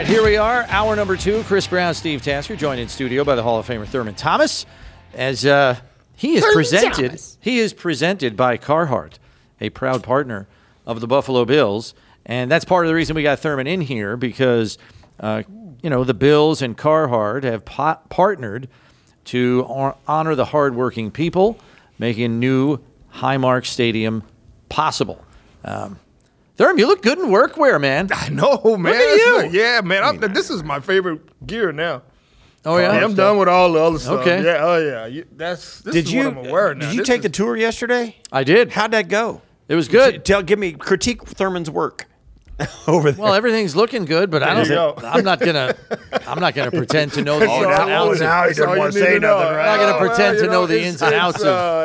right, here we are, hour number 2. Chris Brown, Steve Tasker, joined in studio by the Hall of Famer Thurman Thomas, as he is presented by Carhartt, a proud partner of the Buffalo Bills, and that's part of the reason we got Thurman in here, because the Bills and Carhartt have partnered to honor the hardworking people, making new Highmark Stadium possible. Thurman, you look good in workwear, man. I know, man. Look at you. Yeah, man. This is my favorite gear now. Oh, yeah? I'm done with all the other stuff. Okay. Yeah, oh, yeah. This is what I'm wearing now. Did you take the tour yesterday? I did. How'd that go? It was good. Give me critique Thurman's work over there. Well, everything's looking good, but I'm not gonna pretend to know the ins and outs. Now he doesn't want to say nothing, right? I'm not gonna pretend to know the ins and outs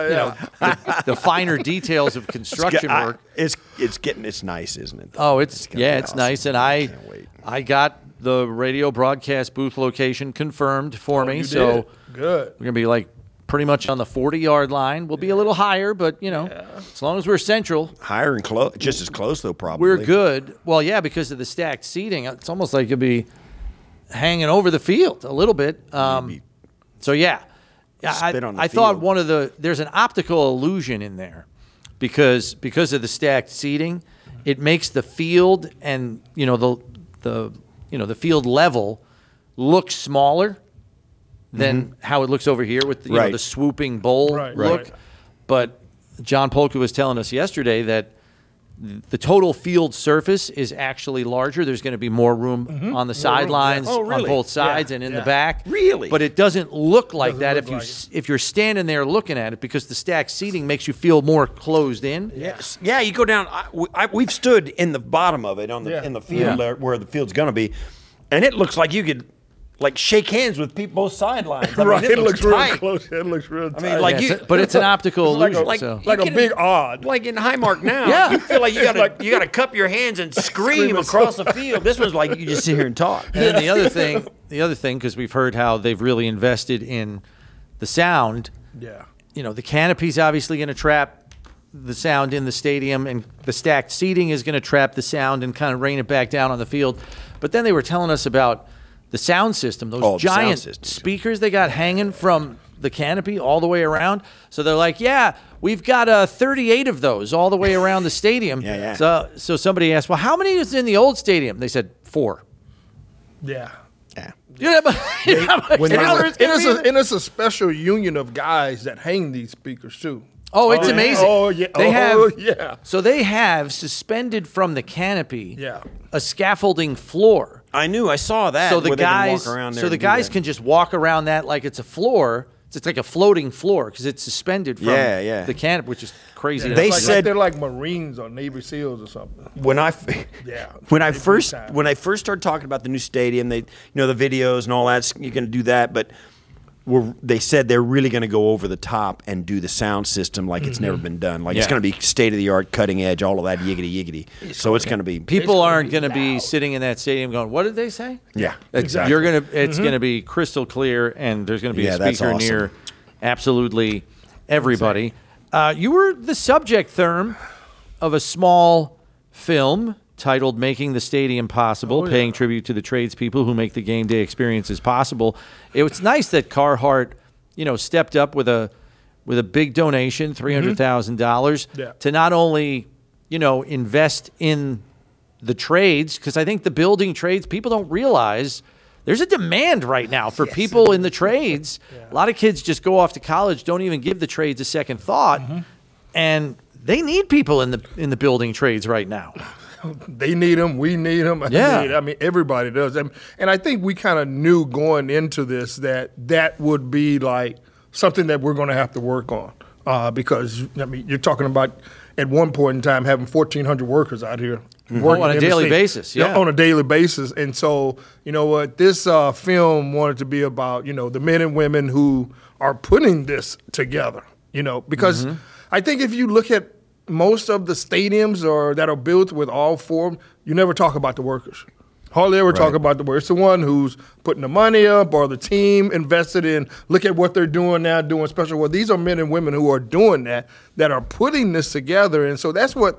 of the finer details of construction work. It's nice, isn't it? Oh, it's awesome. nice, and can't wait. I got the radio broadcast booth location confirmed for me, you so did. Good. we're gonna be like pretty much on the 40-yard line. We'll be a little higher, but as long as we're central, Higher and close, just as close though. Probably we're good. Well, yeah, because of the stacked seating, it's almost like you'll be hanging over the field a little bit. So yeah, Spit on the I thought field. there's an optical illusion in there because of the stacked seating, it makes the field and the field level look smaller than how it looks over here with the swooping bowl look. Right. But John Polka was telling us yesterday that the total field surface is actually larger. There's going to be more room on the sidelines, Oh, really? on both sides, and in the back. Really? But it doesn't look like that look if you're standing there looking at it, because the stacked seating makes you feel more closed in. Yes. Yeah, you go down. We've stood in the bottom of it in the field there, where the field's going to be, and it looks like you could shake hands with people both sidelines. I mean, It looks real tight. close. It looks real tight. But it's an optical illusion. like so. a big odd. Like in Highmark now, you feel like you got to cup your hands and scream across the field. This was like you just sit here and talk. And then the other thing, because we've heard how they've really invested in the sound. Yeah. The canopy's obviously going to trap the sound in the stadium, and the stacked seating is going to trap the sound and kind of rain it back down on the field. But then they were telling us about the sound system, those giant speakers they got hanging from the canopy all the way around. So they're like, we've got 38 of those all the way around the stadium. Yeah. So somebody asked, well, how many is in the old stadium? They said 4. Yeah. Yeah. And it's a special union of guys that hang these speakers too. Oh, it's amazing. Oh, yeah. They have suspended from the canopy Yeah. a scaffolding floor. I saw that. So the where they can guys, walk around there and do guys that. can just walk around that like it's a floor. It's like a floating floor because it's suspended from the canopy, which is crazy. Yeah, They like said- they're like Marines or Navy SEALs or something. when I first time. when I first started talking about the new stadium, the videos and all that, you can do that, but they said they're really going to go over the top and do the sound system like it's never been done. Like it's going to be state of the art, cutting edge, all of that yiggity. So it's going to be People aren't going to be sitting in that stadium going, "What did they say?" Yeah, exactly. It's going to be crystal clear, and there's going to be a that's speaker awesome. near absolutely everybody. You were the subject, Therm, of a small film titled "Making the Stadium Possible," paying tribute to the tradespeople who make the game day experiences possible. It's nice that Carhartt, stepped up with a big donation, $300,000, to not only, invest in the trades, because I think the building trades, people don't realize there's a demand right now for people in the trades. A lot of kids just go off to college, don't even give the trades a second thought, and they need people in the building trades right now. They need them. We need them. Yeah. I mean, everybody does. And I think we kind of knew going into this that would be like something that we're going to have to work on because, you're talking about at one point in time having 1,400 workers out here. Working On a in the daily state. basis, Yeah, on a daily basis. And so, you know what, this film wanted to be about, the men and women who are putting this together, because I think if you look at most of the stadiums that are built with all four, you never talk about the workers. Hardly ever talk about the workers. It's the one who's putting the money up or the team invested in, look at what they're doing now, doing special work. These are men and women who are doing that are putting this together. And so that's what,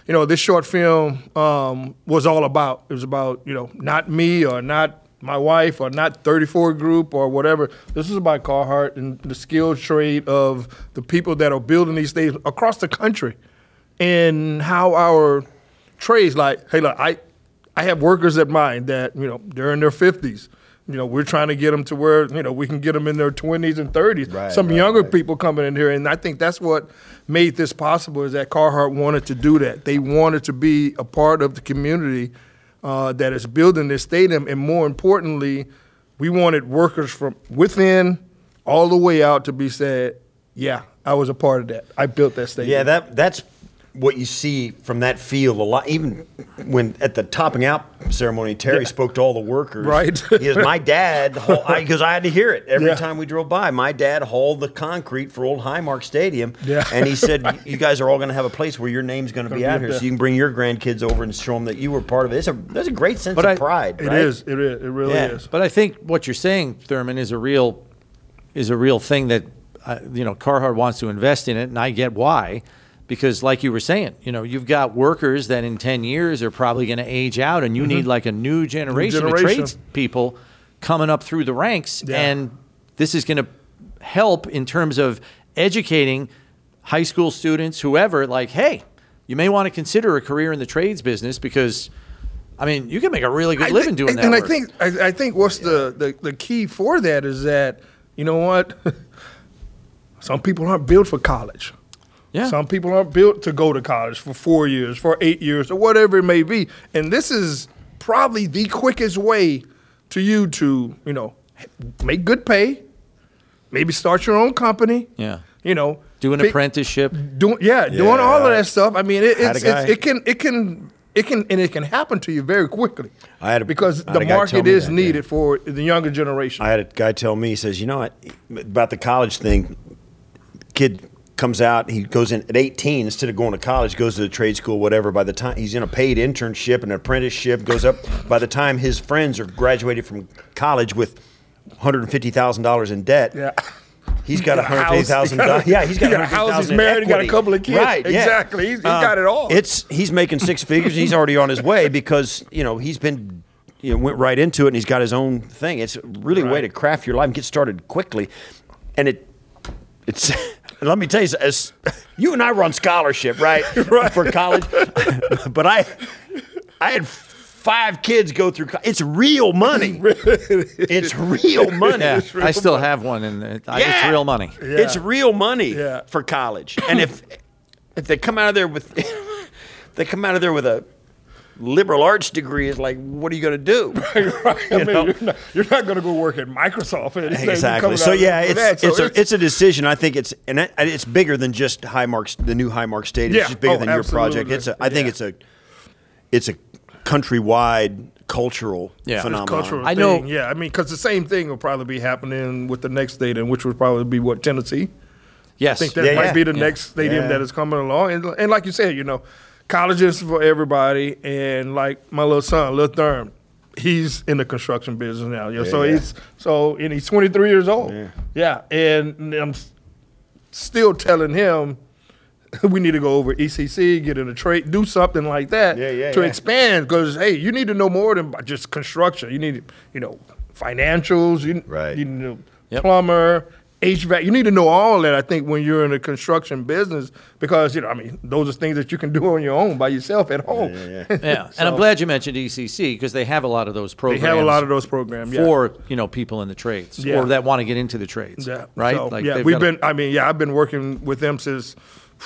this short film was all about. It was about, not me or not my wife or not 34 Group or whatever. This is about Carhartt and the skilled trade of the people that are building these things across the country, and how our trades, like, hey, look, I have workers at mine that, they're in their 50s. We're trying to get them to where, we can get them in their 20s and 30s. Right, Some younger people coming in here, and I think that's what made this possible, is that Carhartt wanted to do that. They wanted to be a part of the community that is building this stadium, and more importantly, we wanted workers from within all the way out to be said, yeah, I was a part of that. I built that stadium. Yeah, that's what you see from that field a lot. Even when at the topping out ceremony, Terry spoke to all the workers. Right. He goes, my dad, because I had to hear it every time we drove by. My dad hauled the concrete for old Highmark Stadium. Yeah. And he said, you guys are all going to have a place where your name's going to be out here, so you can bring your grandkids over and show them that you were part of it. There's a great sense of pride. It right? is. It really is. But I think what you're saying, Thurman, is a real thing that Carhartt wants to invest in it, and I get why. Because like you were saying, you've got workers that in 10 years are probably going to age out, and you need like a new generation of tradespeople coming up through the ranks. Yeah. And this is going to help in terms of educating high school students, whoever, like, hey, you may want to consider a career in the trades business because, you can make a really good living doing that. And work. I think what's the key for that is that, you know what? Some people aren't built for college. Yeah. Some people aren't built to go to college for 4 years, for 8 years, or whatever it may be. And this is probably the quickest way to you to, make good pay, maybe start your own company. Yeah. Do an apprenticeship. Doing all of that stuff. It can happen to you very quickly. Because the market is needed for the younger generation. I had a guy tell me, he says, about the college thing, kid comes out, he goes in at 18, instead of going to college, goes to the trade school, whatever. By the time he's in a paid internship, an apprenticeship, goes up. By the time his friends are graduated from college with $150,000 in debt, he's got $150,000. Yeah, he's got a house, he's married, he got a couple of kids. Right, exactly. He's got it all. He's making six figures. He's already on his way because he's been went right into it, and he's got his own thing. It's really a way to craft your life and get started quickly, and it's. Let me tell you, as you and I were on scholarship, right, for college, but I had 5 kids go through. It's real money. It's real money. Yeah, I still have one, and it's real money. Yeah. It's real money for college. And if they come out of there with a liberal arts degree, is like, what are you going to do? Right. You're not going to go work at Microsoft. Exactly. So it's a decision. I think it's bigger than just the new Highmark Stadium. It's just bigger than your project. I think it's a countrywide cultural phenomenon. Cultural thing. Yeah, because the same thing will probably be happening with the next stadium, which would probably be Tennessee. Yes, I think that might be the next stadium that is coming along. And like you said, colleges for everybody, and like my little son, Lil Thurm, he's in the construction business now. And he's 23 years old. Yeah, and I'm still telling him we need to go over ECC, get in a trade, do something like that to expand. Because hey, you need to know more than just construction. You need financials. You need plumber. HVAC, you need to know all that, I think, when you're in a construction business, because, those are things that you can do on your own by yourself at home. Yeah. And I'm glad you mentioned ECC, because they have a lot of those programs. They have a lot of those programs, for, people in the trades or that want to get into the trades, right? So, I've been working with them since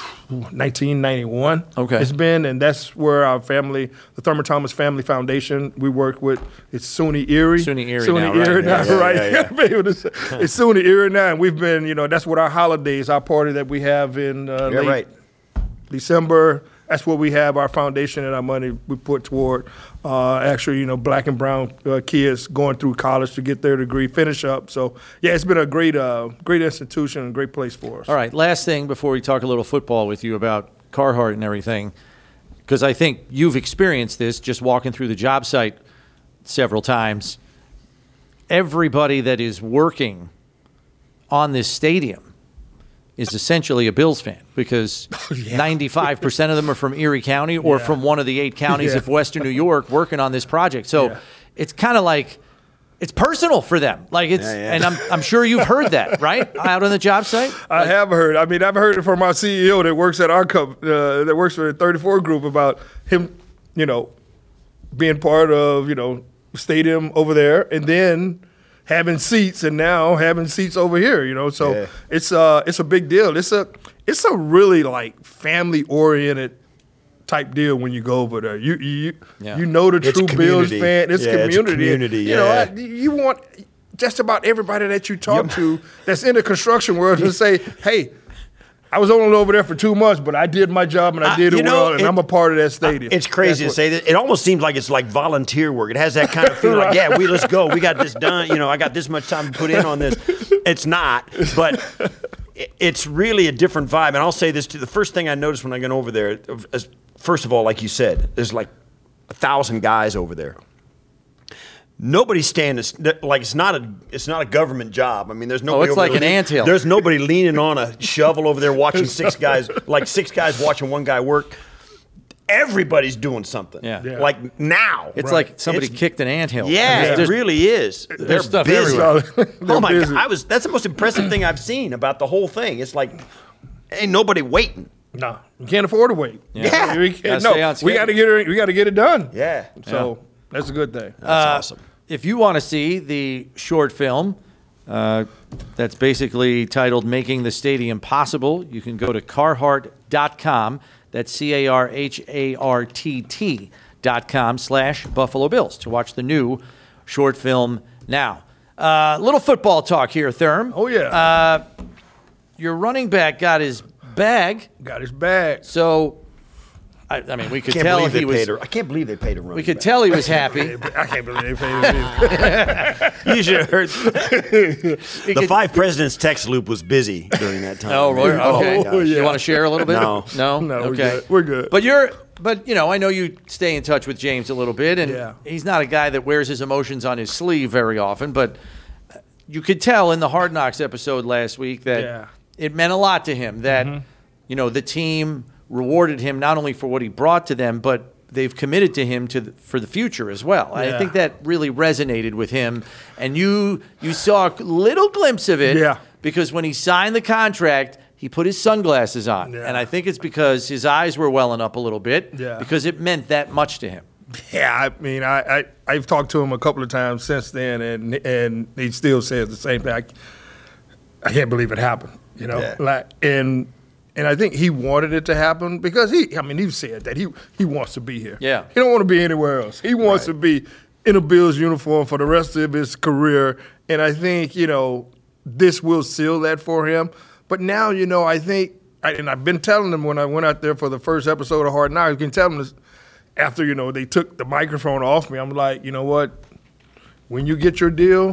1991. Okay. It's been, and that's where our family, the Thurman Thomas Family Foundation, we work with. It's SUNY Erie. SUNY Erie now, right? It's SUNY Erie now, and we've been, that's what our holidays, our party that we have in late December. That's what we have, our foundation and our money we put toward black and brown kids going through college to get their degree, finish up. So, it's been a great institution and great place for us. All right, last thing before we talk a little football with you about Carhartt and everything, because I think you've experienced this just walking through the job site several times. Everybody that is working on this stadium is essentially a Bills fan because 95% of them are from Erie County or from one of the 8 counties of Western New York working on this project. So it's kind of like it's personal for them. Like it's, and I'm sure you've heard that, right? Out on the job site? I have heard. I mean, I've heard it from our CEO that works at our company, that works for the 34 Group about him, you know, being part of, you know, stadium over there and then having seats and now having seats over here, you know. So it's a big deal. It's a really like family oriented type deal when you go over there. You know the true Bills fan. It's community. You know, you want just about everybody that you talk to that's in the construction world to say, hey, I was only over there for 2 months, but I did my job and I did it well, and I'm a part of that stadium. It's crazy to say that. It almost seems like it's like volunteer work. It has that kind of feeling like, let's go. We got this done. You know, I got this much time to put in on this. It's not, but it's really a different vibe. And I'll say this too. The first thing I noticed when I got over there, first of all, like you said, there's like 1,000 guys over there. Nobody's standing like it's not a government job. I mean, there's nobody. It's like an anthill. There's nobody leaning on a shovel over there watching 6 guys, like 6 guys watching one guy work. Everybody's doing something. Like now. It's like somebody kicked an anthill. Yeah, it really is. They're stuff busy. everywhere. Oh my God! That's the most impressive thing I've seen about the whole thing. It's like ain't nobody waiting. No, you can't afford to wait. We got to get it done. Yeah. So that's a good thing. That's awesome. If you want to see the short film that's basically titled Making the Stadium Possible, you can go to Carhartt.com. That's CarHartt.com/Buffalo Bills to watch the new short film now. Little football talk here, Therm. Oh, yeah. Your running back got his bag. So, I mean, we could tell he was. I can't believe they paid a running We could back. tell he was happy. I can't believe they paid him either. You should have heard. The 5 Presidents text loop was busy during that time. Oh, really? Okay. Oh, yeah. You want to share a little bit? No. No? Okay. We're good. But you know, I know you stay in touch with James a little bit, and he's not a guy that wears his emotions on his sleeve very often, but you could tell in the Hard Knocks episode last week that it meant a lot to him that, you know, the team rewarded him not only for what he brought to them, but they've committed to him for the future as well. I think that really resonated with him. And you saw a little glimpse of it because when he signed the contract, he put his sunglasses on. And I think it's because his eyes were welling up a little bit because it meant that much to him. Yeah, I mean, I've talked to him a couple of times since then, and he still says the same thing. I can't believe it happened, you know? And I think he wanted it to happen because he said that he wants to be here. Yeah. He don't want to be anywhere else. He wants to be in a Bills uniform for the rest of his career. And I think, you know, this will seal that for him. But now, you know, I think, and I've been telling him when I went out there for the first episode of Hard Knocks, you can tell him this after, you know, they took the microphone off me. I'm like, you know what? When you get your deal,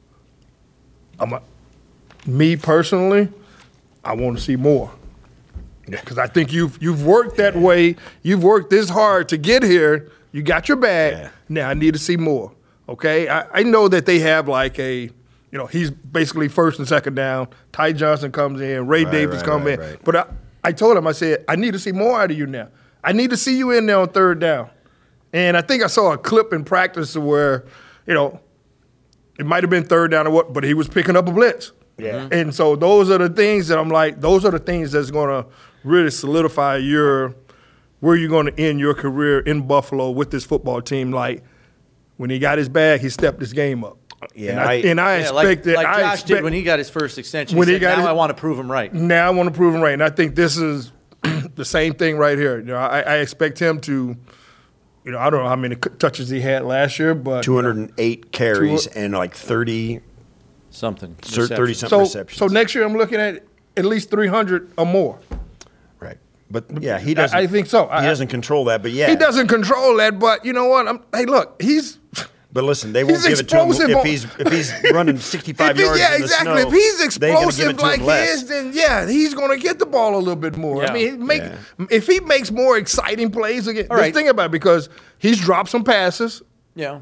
me personally, I want to see more. Because I think you've worked that way. You've worked this hard to get here. You got your bag. Now I need to see more. Okay? I know that they have like you know, he's basically first and second down. Ty Johnson comes in. Ray Davis comes in. Right. But I told him, I said, I need to see more out of you now. I need to see you in there on third down. And I think I saw a clip in practice where, you know, it might have been third down or what, but he was picking up a blitz. Yeah. And so those are the things that I'm like, those are the things that's going to really solidify where you're going to end your career in Buffalo with this football team. Like, when he got his bag, he stepped his game up. Yeah, and I expect that. Like Josh did when he got his first extension. I want to prove him right. Now I want to prove him right. And I think this is the same thing right here. You know, I expect him to, you know, I don't know how many touches he had last year, but 208 carries and like 30-something receptions. So next year I'm looking at least 300 or more. Right. But yeah, he doesn't. I think so. He doesn't control that, but yeah. He doesn't control that, but you know what? Hey, look, he's. But listen, they won't give it to him if he's running 65 yards in the snow. If he's explosive like he is, then he's going to get the ball a little bit more. Yeah. I mean, if he makes more exciting plays again, just think about it, because he's dropped some passes. Yeah.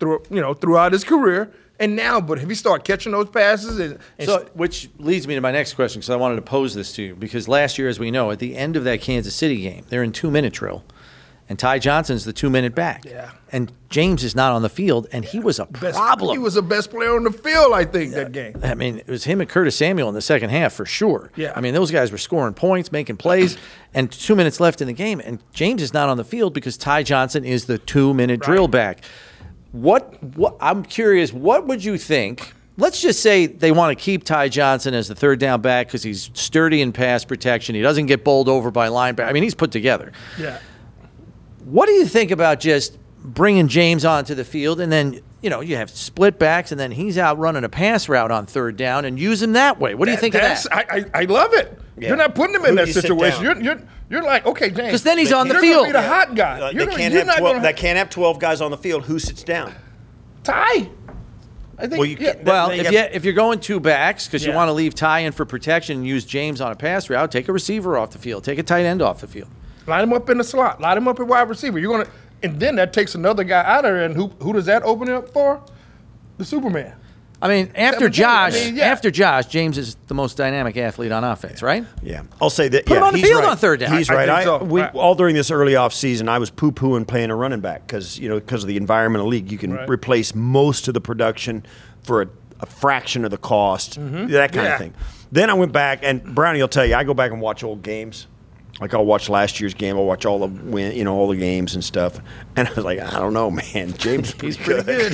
throughout his career. And now, but if he start catching those passes, which leads me to my next question, because I wanted to pose this to you, because last year, as we know, at the end of that Kansas City game, they're in 2-minute drill, and Ty Johnson's the 2-minute back. Yeah. And James is not on the field, and he was a problem. He was the best player on the field, I think, that game. I mean, it was him and Curtis Samuel in the second half for sure. Yeah. I mean, those guys were scoring points, making plays, and 2 minutes left in the game, and James is not on the field because Ty Johnson is the 2-minute drill back. What I'm curious, what would you think? Let's just say they want to keep Ty Johnson as the third down back because he's sturdy in pass protection. He doesn't get bowled over by linebacker. I mean, he's put together. Yeah. What do you think about just bringing James onto the field and then, you have split backs and then he's out running a pass route on third down and use him that way? What do you think of that? I love it. Yeah. You're not putting him in that situation. You're like, okay, James. Because then he's on the you're field. You're going to be the hot guy. They can't have 12 guys on the field. Who sits down? Ty. I think. If you're going 2 backs because you want to leave Ty in for protection and use James on a pass route, take a receiver off the field. Take a tight end off the field. Line him up in the slot. Line him up at wide receiver. And then that takes another guy out of there. And who does that open it up for? The Superman. I mean, after Josh, James is the most dynamic athlete on offense, right? Yeah. I'll say that. Put him on the field on third down. He's right. All during this early offseason, I was poo-pooing playing a running back because of the environmental league. You can replace most of the production for a fraction of the cost, that kind of thing. Then I went back, and Brownie will tell you, I go back and watch old games. Like I'll watch last year's game. I'll watch all the games and stuff. And I was like, I don't know, man. James, he's pretty good.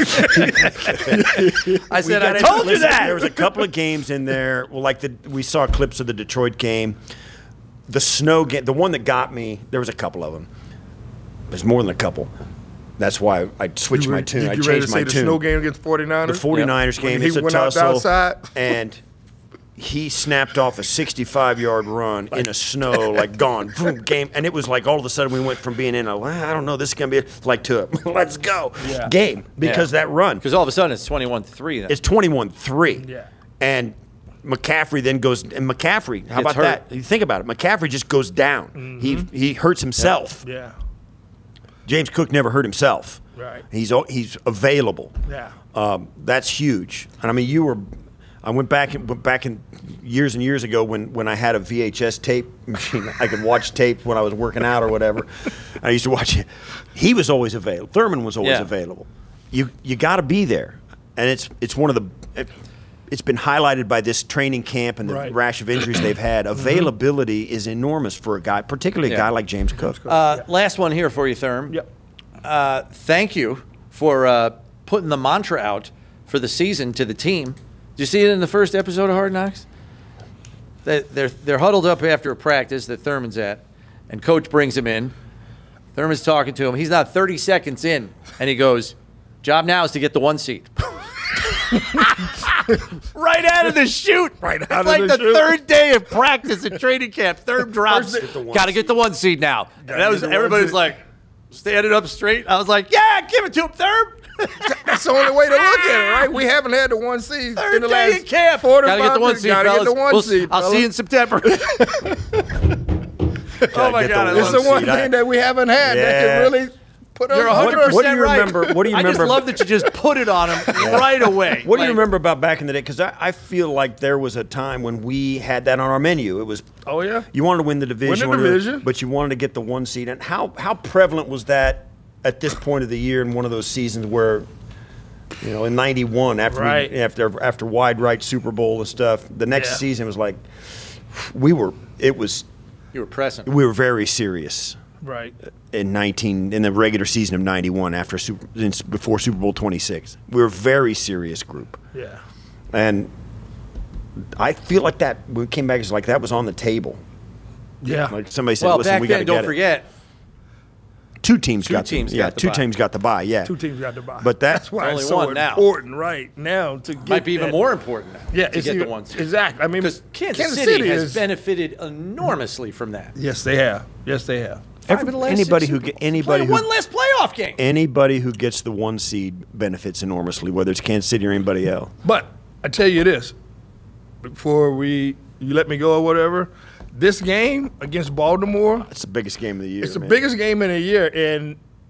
I said, I told you that. There was a couple of games in there. Well, we saw clips of the Detroit game, the snow game, the one that got me. There was a couple of them. There's more than a couple. That's why I switched my tune. I changed my tune. The snow game against 49ers? The 49ers game. It's a tussle. And he snapped off a 65-yard run in a snow, gone, boom, game. And it was like all of a sudden we went from being I don't know, this is going to be to let's go, game. Because that run. Because all of a sudden it's 21-3. It's 21-3. Yeah. And McCaffrey then goes, how about that? You think about it. McCaffrey just goes down. Mm-hmm. He hurts himself. Yeah. James Cook never hurt himself. Right. He's available. Yeah. That's huge. And I mean, I went back in years and years ago when I had a VHS tape machine. I could watch tape when I was working out or whatever. I used to watch it. He was always available. Thurman was always available. You got to be there, and it's one of the. It's been highlighted by this training camp and the rash of injuries they've had. Availability is enormous for a guy, particularly a guy like James Cook. Last one here for you, Thurm. Yep. Thank you for putting the mantra out for the season to the team. Did you see it in the first episode of Hard Knocks? They're huddled up after a practice that Thurman's at, and Coach brings him in. Thurman's talking to him. He's not 30 seconds in, and he goes, "Job now is to get the 1 seed." Right out of the chute. It's like the third day of practice at training camp. Thurm drops. Got to get the 1 seed now. And everybody was like standing up straight. I was like, yeah, give it to him, Thurm. That's the only way to look at it, right? We haven't had the 1 seed Third in the day last in camp. 4 to 5 Gotta get the 1 seed, Gotta fellas. get the 1 seed, I'll see you in September. Oh my God! It's the one thing that we haven't had that can really put us. You're 100% what do you right. remember? What do you remember? I just love that you just put it on him right away. What do you remember about back in the day? Because I feel like there was a time when we had that on our menu. It was you wanted to win the division, but you wanted to get the 1 seed. And how prevalent was that at this point of the year in one of those seasons where? In '91, after wide right Super Bowl and stuff, the next season was like you were present. We were very serious, right? In the regular season of '91, before Super Bowl 26, we were a very serious group. Yeah, and I feel like that when we came back, it's like that was on the table. Yeah, like somebody said, "Listen, we got to get it." Don't forget. Two teams got the bye. Yeah, 2 teams got the bye. But that's why it's it's so important right now to get might be even more important now. Yeah, to get the 1 seed. Exactly. I mean, because Kansas City has benefited enormously from that. Yes, they have. Anybody who one less playoff game. Anybody who gets the 1 seed benefits enormously, whether it's Kansas City or anybody else. But I tell you this, before you let me go or whatever. This game against Baltimore. It's the biggest game of the year. It's the biggest game in a year. And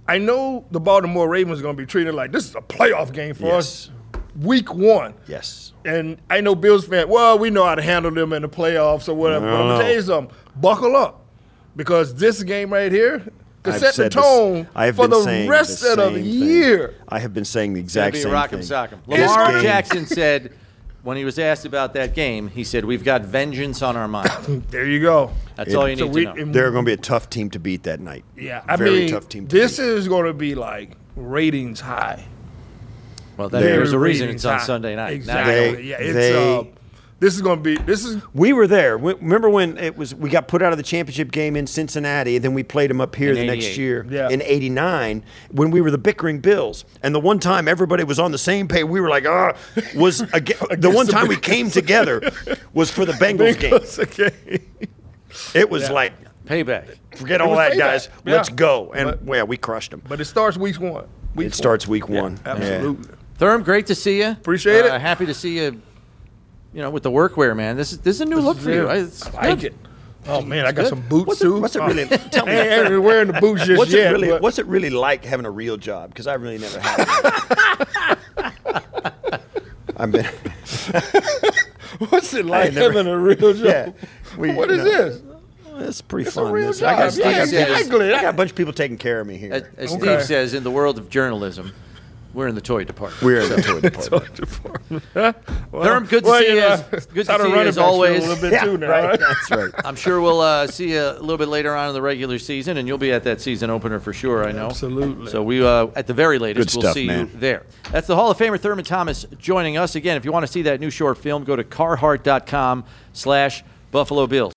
I know the Baltimore Ravens are going to be treated like this is a playoff game for us. Week 1. Yes. And I know Bills fans, well, we know how to handle them in the playoffs or whatever. But I'm going to tell you something. Buckle up. Because this game right here could set the tone for the rest of the year. I have been saying the exact same thing. Sock'em. Lamar Jackson said, when he was asked about that game, he said, we've got vengeance on our mind. There you go. That's all you need to know. They're going to be a tough team to beat that night. Yeah, Very tough team to this beat. is going to be like ratings high. Well, there's a reason it's on Sunday night. Exactly. This is going to be. We were there. Remember when we got put out of the championship game in Cincinnati, and then we played them up here the next year in '89 when we were the bickering Bills. And the one time everybody was on the same page, we were like, was the one time we came together was for the Bengals game. It was like payback. Forget all that, guys. Let's go. And we crushed them. But it starts week 1. It starts week 1. Absolutely. Yeah. Therm, great to see you. Appreciate it. Happy to see you. With the workwear, man. This is a new look for you. I like it. Oh man, I got some boots too. What's it really? Tell me. I ain't wearing the boots just yet. What's it really like having a real job? Because I really never had it. I've been. What's it like having a real job? Yeah. What is this? It's pretty It's fun. a real job. I got I a bunch of people taking care of me here. As Steve says, in the world of journalism, we're in the toy department. We're in the toy department. Therm, good to see you. Good to see you as always. A little bit too now, right? That's right. I'm sure we'll see you a little bit later on in the regular season, and you'll be at that season opener for sure, I know. Absolutely. So we, at the very latest, we'll see man. you there. That's the Hall of Famer Thurman Thomas joining us. Again, if you want to see that new short film, go to Carhartt.com/Buffalo Bills.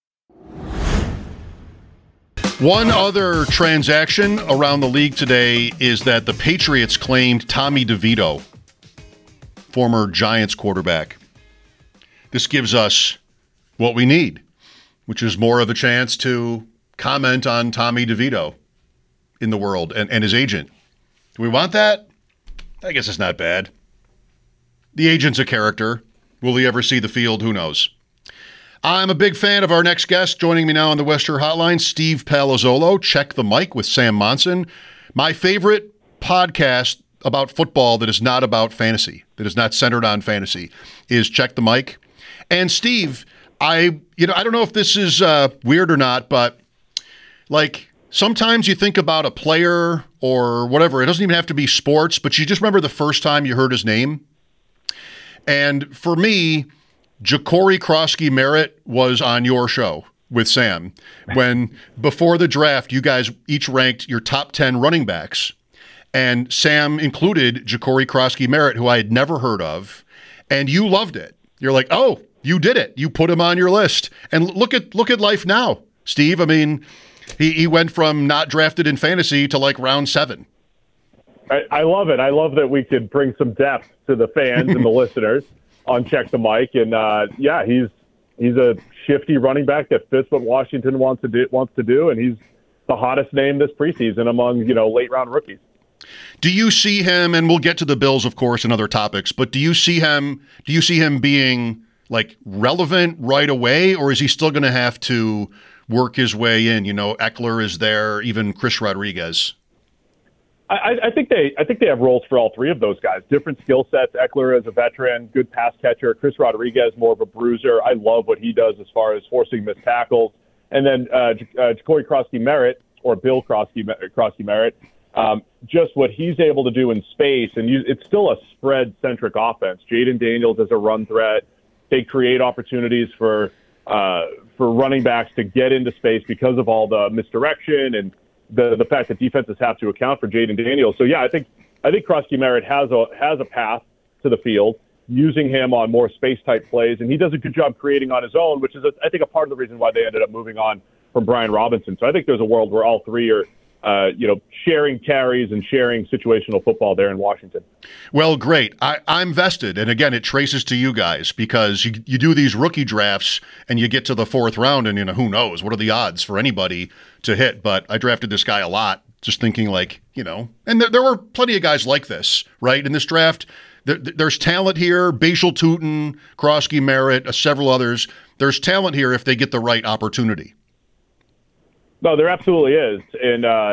One other transaction around the league today is that the Patriots claimed Tommy DeVito, former Giants quarterback. This gives us what we need, which is more of a chance to comment on Tommy DeVito in the world and his agent. Do we want that? I guess it's not bad. The agent's a character. Will he ever see the field? Who knows? I'm a big fan of our next guest. Joining me now on the Western Hotline, Steve Palazzolo, Check the Mic with Sam Monson. My favorite podcast about football that is not about fantasy, that is not centered on fantasy, is Check the Mic. And Steve, I don't know if this is weird or not, but like sometimes you think about a player or whatever. It doesn't even have to be sports, but you just remember the first time you heard his name. And for me, Ja'Cory Krosky-Merritt was on your show with Sam when before the draft, you guys each ranked your top 10 running backs. And Sam included Ja'Cory Krosky-Merritt, who I had never heard of, and you loved it. You're like, oh, you did it. You put him on your list. And look at life now, Steve. I mean, he went from not drafted in fantasy to like round 7. I love it. I love that we could bring some depth to the fans and the listeners on Check the Mic. And, he's a shifty running back that fits what Washington wants to do, and he's the hottest name this preseason among, late-round rookies. Do you see him, and we'll get to the Bills, of course, and other topics, but do you see him being, like, relevant right away, or is he still going to have to work his way in? Eckler is there, even Chris Rodriguez. I think they have roles for all three of those guys. Different skill sets. Eckler as a veteran, good pass catcher. Chris Rodriguez more of a bruiser. I love what he does as far as forcing missed tackles. And then Ja'Cory Krosky-Merritt, or Bill Krosky-Merritt, just what he's able to do in space. And it's still a spread-centric offense. Jaden Daniels as a run threat. They create opportunities for running backs to get into space because of all the misdirection and the fact that defenses have to account for Jaden Daniels. So yeah, I think Krosky-Merritt has a path to the field, using him on more space type plays, and he does a good job creating on his own, which is I think a part of the reason why they ended up moving on from Brian Robinson. So I think there's a world where all three are sharing carries and sharing situational football there in Washington. Well, great. I'm vested. And again, it traces to you guys because you do these rookie drafts and you get to the 4th round and, who knows? What are the odds for anybody to hit? But I drafted this guy a lot, just thinking and there were plenty of guys like this, right? In this draft, there's talent here. Bashal Tutin, Krosky-Merritt, several others. There's talent here if they get the right opportunity. No, there absolutely is. And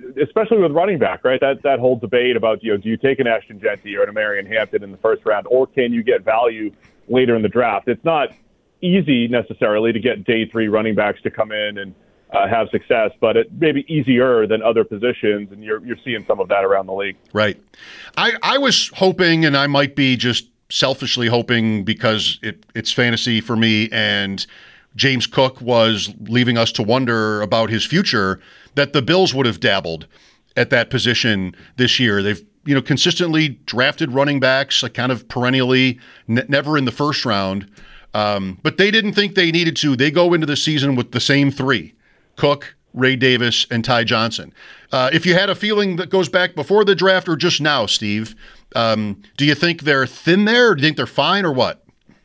especially with running back, right? That whole debate about, do you take an Ashton Jeanty or an Marion Hampton in the first round, or can you get value later in the draft? It's not easy necessarily to get day 3 running backs to come in and have success, but it may be easier than other positions, and you're seeing some of that around the league. Right. I was hoping, and I might be just selfishly hoping because it's fantasy for me, and James Cook was leaving us to wonder about his future, that the Bills would have dabbled at that position this year. They've consistently drafted running backs, kind of perennially, never in the first round. But they didn't think they needed to. They go into the season with the same 3, Cook, Ray Davis, and Ty Johnson. If you had a feeling that goes back before the draft or just now, Steve, do you think they're thin there, or do you think they're fine, or what?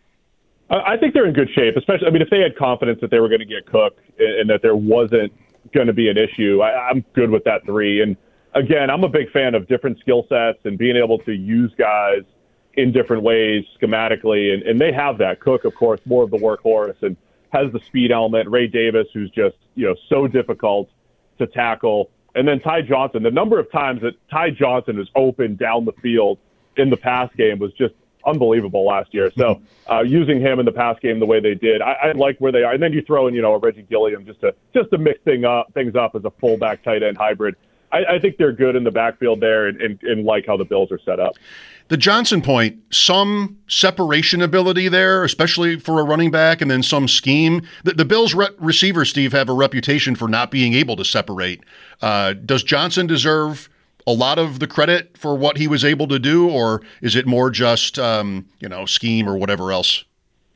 I think they're in good shape, especially, if they had confidence that they were going to get Cook and that there wasn't going to be an issue, I'm good with that 3. And again, I'm a big fan of different skill sets and being able to use guys in different ways schematically, and they have that. Cook, of course, more of the workhorse and has the speed element. Ray Davis, who's just so difficult to tackle, and then Ty Johnson. The number of times that Ty Johnson is open down the field in the pass game was just unbelievable last year. So using him in the pass game the way they did, I like where they are. And then you throw in a Reggie Gilliam just to mix things up as a fullback tight end hybrid. I think they're good in the backfield there and like how the Bills are set up. The Johnson point, some separation ability there, especially for a running back, and then some scheme. The Bills receivers, Steve, have a reputation for not being able to separate. Does Johnson deserve a lot of the credit for what he was able to do, or is it more just, scheme or whatever else?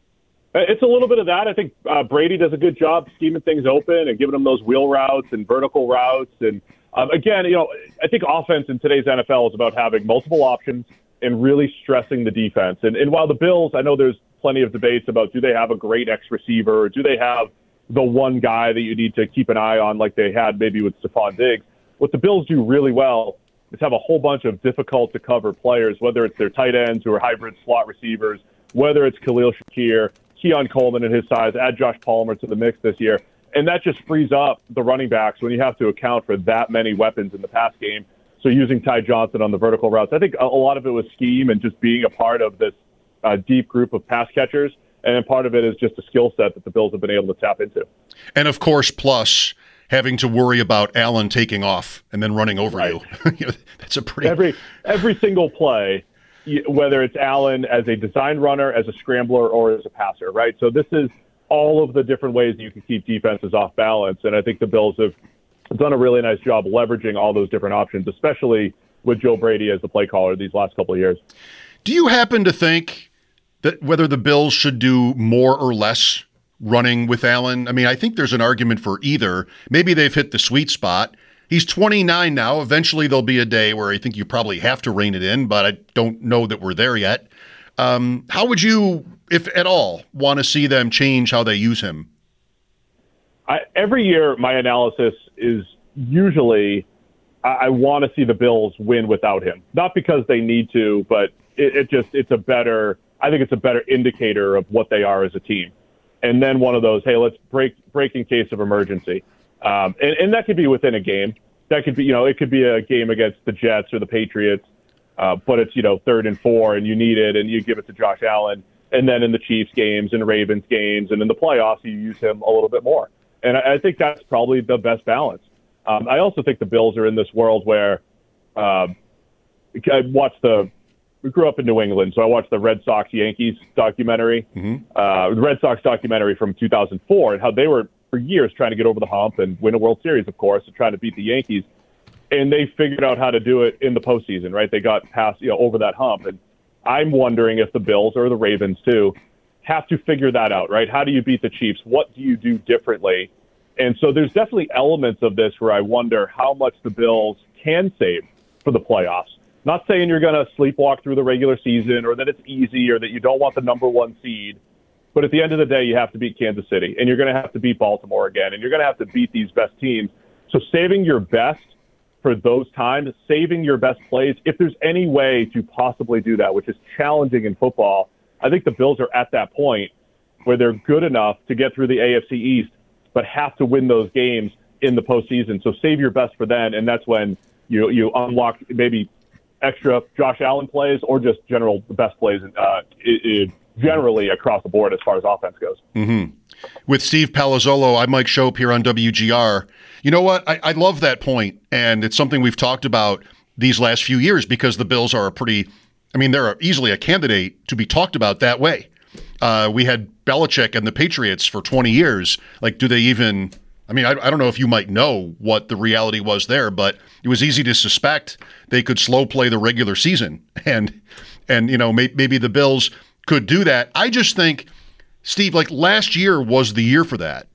It's a little bit of that. I think Brady does a good job scheming things open and giving them those wheel routes and vertical routes. And again, I think offense in today's NFL is about having multiple options and really stressing the defense. And while the Bills, I know there's plenty of debates about, do they have a great X receiver, or do they have the one guy that you need to keep an eye on like they had maybe with Stephon Diggs? What the Bills do really well is have a whole bunch of difficult to cover players, whether it's their tight ends who are hybrid slot receivers, whether it's Khalil Shakir, Keon Coleman and his size, add Josh Palmer to the mix this year. And that just frees up the running backs when you have to account for that many weapons in the pass game. So using Ty Johnson on the vertical routes, I think a lot of it was scheme and just being a part of this deep group of pass catchers. And then part of it is just a skill set that the Bills have been able to tap into. And, of course, plus having to worry about Allen taking off and then running over you. That's a pretty... Every single play, whether it's Allen as a design runner, as a scrambler, or as a passer, right? So this is all of the different ways that you can keep defenses off balance. And I think the Bills have done a really nice job leveraging all those different options, especially with Joe Brady as the play caller these last couple of years. Do you happen to think that whether the Bills should do more or less running with Allen? I mean, I think there's an argument for either. Maybe they've hit the sweet spot. He's 29 now. Eventually there'll be a day where I think you probably have to rein it in, but I don't know that we're there yet. How would you, if at all, want to see them change how they use him? Every year, my analysis is usually I want to see the Bills win without him. Not because they need to, but I think it's a better indicator of what they are as a team. And then one of those, hey, let's break in case of emergency. And that could be within a game. That could be, it could be a game against the Jets or the Patriots, but it's, 3rd and 4 and you need it and you give it to Josh Allen. And then in the Chiefs games and Ravens games and in the playoffs, you use him a little bit more. And I think that's probably the best balance. I also think the Bills are in this world where we grew up in New England, so I watched the Red Sox-Yankees documentary, the Red Sox documentary from 2004, and how they were, for years, trying to get over the hump and win a World Series, of course, and trying to beat the Yankees. And they figured out how to do it in the postseason, right? They got past, over that hump. And I'm wondering if the Bills, or the Ravens too, have to figure that out, right? How do you beat the Chiefs? What do you do differently? And so there's definitely elements of this where I wonder how much the Bills can save for the playoffs. Not saying you're going to sleepwalk through the regular season or that it's easy or that you don't want the number 1 seed. But at the end of the day, you have to beat Kansas City, and you're going to have to beat Baltimore again, and you're going to have to beat these best teams. So saving your best for those times, saving your best plays, if there's any way to possibly do that, which is challenging in football, I think the Bills are at that point where they're good enough to get through the AFC East, but have to win those games in the postseason. So save your best for then, and that's when you unlock maybe extra Josh Allen plays or just the best plays generally across the board as far as offense goes. Mm-hmm. With Steve Palazzolo, I'm Mike Schopp here on WGR. You know what? I love that point, and it's something we've talked about these last few years because the Bills are they're easily a candidate to be talked about that way. We had Belichick and the Patriots for 20 years. Like, do they even... I don't know if you might know what the reality was there, but it was easy to suspect they could slow play the regular season. And maybe the Bills could do that. I just think, Steve, like last year was the year for that.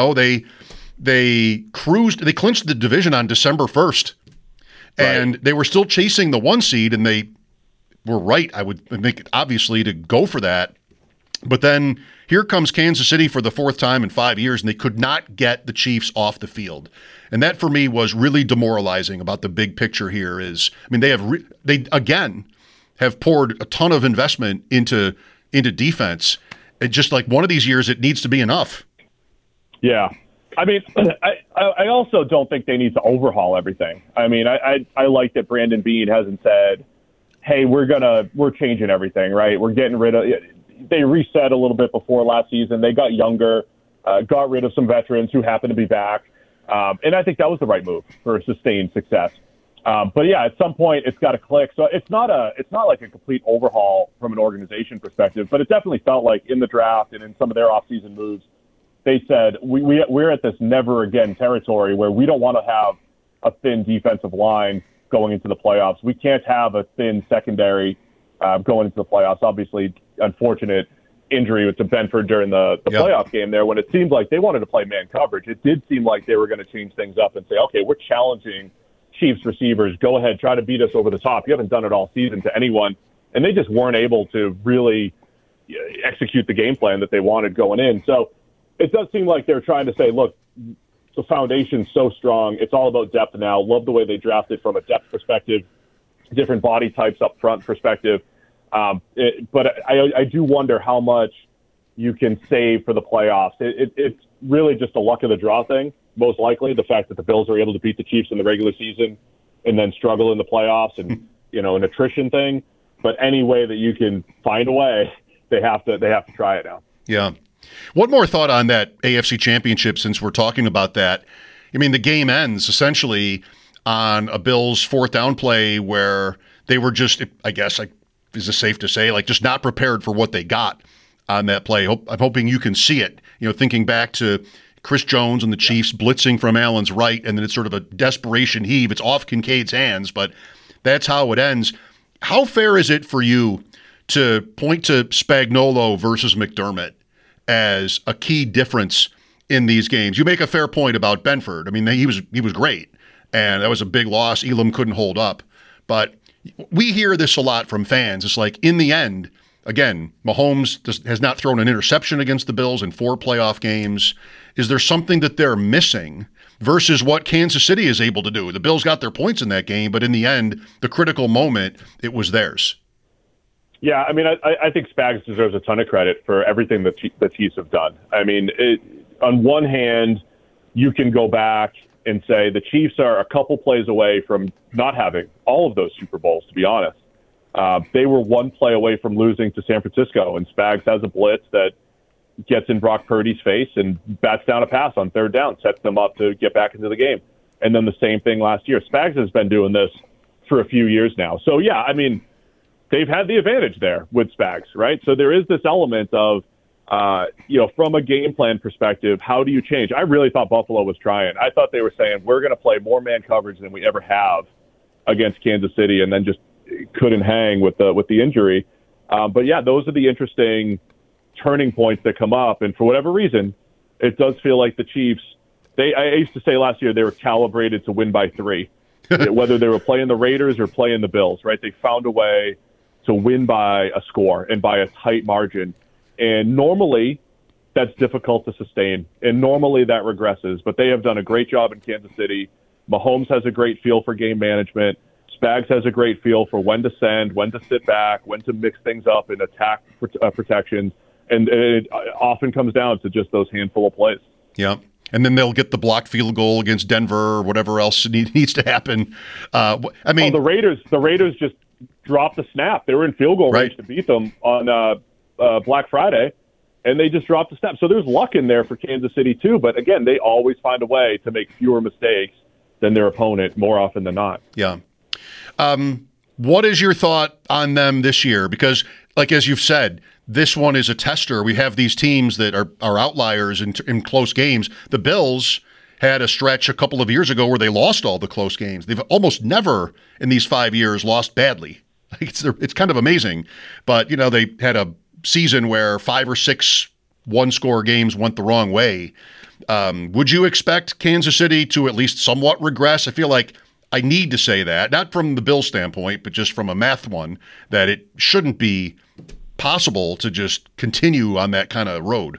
They clinched the division on December 1st. And they were still chasing the 1 seed, and they were right, I would think, obviously, to go for that. But then here comes Kansas City for the 4th time in 5 years, and they could not get the Chiefs off the field. And that, for me, was really demoralizing about the big picture here is, they again have poured a ton of investment into defense. It just like one of these years, it needs to be enough. Yeah. I also don't think they need to overhaul everything. I like that Brandon Beane hasn't said, hey, we're changing everything, right? We're getting rid of – they reset a little bit before last season. They got younger, got rid of some veterans who happened to be back. And I think that was the right move for sustained success. But yeah, at some point it's got to click. So it's not like a complete overhaul from an organization perspective, but it definitely felt like in the draft and in some of their offseason moves, they said we're at this never again territory where we don't want to have a thin defensive line going into the playoffs. We can't have a thin secondary going into the playoffs. Obviously, unfortunate injury to Benford during the playoff game there when it seemed like they wanted to play man coverage. It did seem like they were going to change things up and say, okay, we're challenging Chiefs receivers. Go ahead, try to beat us over the top. You haven't done it all season to anyone. And they just weren't able to really execute the game plan that they wanted going in. So it does seem like they're trying to say, look, the foundation's so strong. It's all about depth now. Love the way they drafted from a depth perspective, different body types up front perspective. But I do wonder how much you can save for the playoffs. It's really just a luck of the draw thing, most likely. The fact that the Bills are able to beat the Chiefs in the regular season and then struggle in the playoffs and, an attrition thing. But any way that you can find a way, they have to try it now. Yeah. One more thought on that AFC Championship since we're talking about that. The game ends essentially on a Bills 4th down play where they were just, I guess, is it safe to say, just not prepared for what they got on that play. I'm hoping you can see it, thinking back to Chris Jones and the Chiefs blitzing from Allen's right, and then it's sort of a desperation heave. It's off Kincaid's hands, but that's how it ends. How fair is it for you to point to Spagnuolo versus McDermott as a key difference in these games? You make a fair point about Benford. He was great, and that was a big loss. Elam couldn't hold up. But we hear this a lot from fans. It's like, in the end, again, Mahomes has not thrown an interception against the Bills in 4 playoff games. Is there something that they're missing versus what Kansas City is able to do? The Bills got their points in that game, but in the end, the critical moment, it was theirs. Yeah, I think Spags deserves a ton of credit for everything that the Chiefs have done. On one hand, you can go back and say the Chiefs are a couple plays away from not having all of those Super Bowls, to be honest. They were 1 play away from losing to San Francisco, and Spags has a blitz that gets in Brock Purdy's face and bats down a pass on 3rd down, sets them up to get back into the game. And then the same thing last year. Spags has been doing this for a few years now. So, yeah, they've had the advantage there with Spags, right? So there is this element of, from a game plan perspective, how do you change? I really thought Buffalo was trying. I thought they were saying, we're going to play more man coverage than we ever have against Kansas City, and then just couldn't hang with the injury. But, yeah, those are the interesting turning points that come up. And for whatever reason, it does feel like the Chiefs, I used to say last year they were calibrated to win by 3, whether they were playing the Raiders or playing the Bills, right? They found a way to win by a score and by a tight margin. And normally that's difficult to sustain. And normally that regresses. But they have done a great job in Kansas City. Mahomes has a great feel for game management. Spags has a great feel for when to send, when to sit back, when to mix things up and attack protections. And it often comes down to just those handful of plays. Yeah. And then they'll get the blocked field goal against Denver or whatever else needs to happen. The Raiders just dropped the snap. They were in field goal range to beat them on Black Friday, and they just dropped the snap. So there's luck in there for Kansas City too. But again, they always find a way to make fewer mistakes than their opponent more often than not. Yeah. What is your thought on them this year? Because, like as you've said, this one is a tester. We have these teams that are outliers in close games. The Bills had a stretch a couple of years ago where they lost all the close games. They've almost never in these 5 years lost badly. It's kind of amazing. But, they had a season where 5 or 6 one-score games went the wrong way. Would you expect Kansas City to at least somewhat regress? I feel like I need to say that, not from the Bills standpoint, but just from a math one, that it shouldn't be possible to just continue on that kind of road.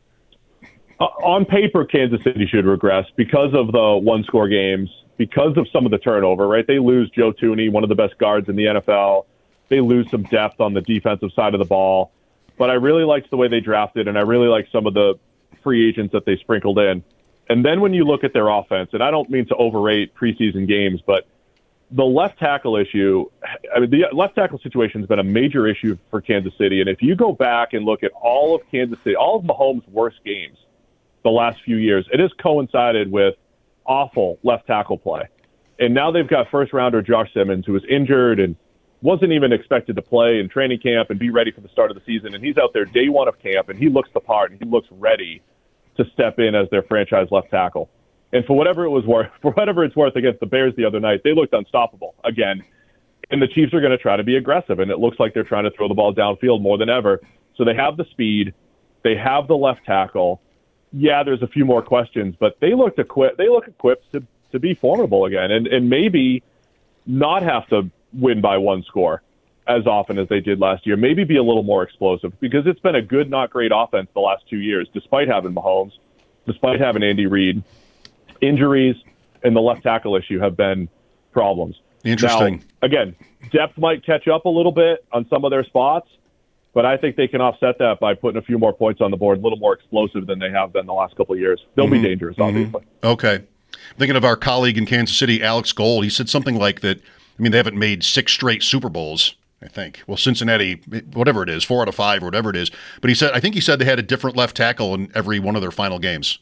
On paper, Kansas City should regress because of the one-score games, because of some of the turnover, right? They lose Joe Thuney, one of the best guards in the NFL. They lose some depth on the defensive side of the ball. But I really liked the way they drafted, and I really liked some of the free agents that they sprinkled in. And then when you look at their offense, and I don't mean to overrate preseason games, but the left tackle issue, the left tackle situation has been a major issue for Kansas City. And if you go back and look at all of Kansas City, all of Mahomes' worst games the last few years, it has coincided with awful left tackle play. And now they've got first-rounder Josh Simmons, who was injured and wasn't even expected to play in training camp and be ready for the start of the season. And he's out there day one of camp, and he looks the part, and he looks ready to step in as their franchise left tackle. And for whatever it's worth against the Bears the other night, they looked unstoppable again. And the Chiefs are going to try to be aggressive, and it looks like they're trying to throw the ball downfield more than ever. So they have the speed, they have the left tackle. Yeah, there's a few more questions, but they look equipped to be formidable again, and maybe not have to win by one score as often as they did last year. Maybe be a little more explosive, because it's been a good, not great offense the last 2 years, despite having Mahomes, despite having Andy Reid. Injuries and the left tackle issue have been problems. Interesting. Now, again, depth might catch up a little bit on some of their spots, but I think they can offset that by putting a few more points on the board, a little more explosive than they have been the last couple of years. They'll be dangerous, obviously. Okay. Thinking of our colleague in Kansas City, Alex Gold, he said something like that. They haven't made 6 straight Super Bowls, I think. Well, Cincinnati, whatever it is, 4 out of 5 or whatever it is. But I think he said they had a different left tackle in every one of their final games.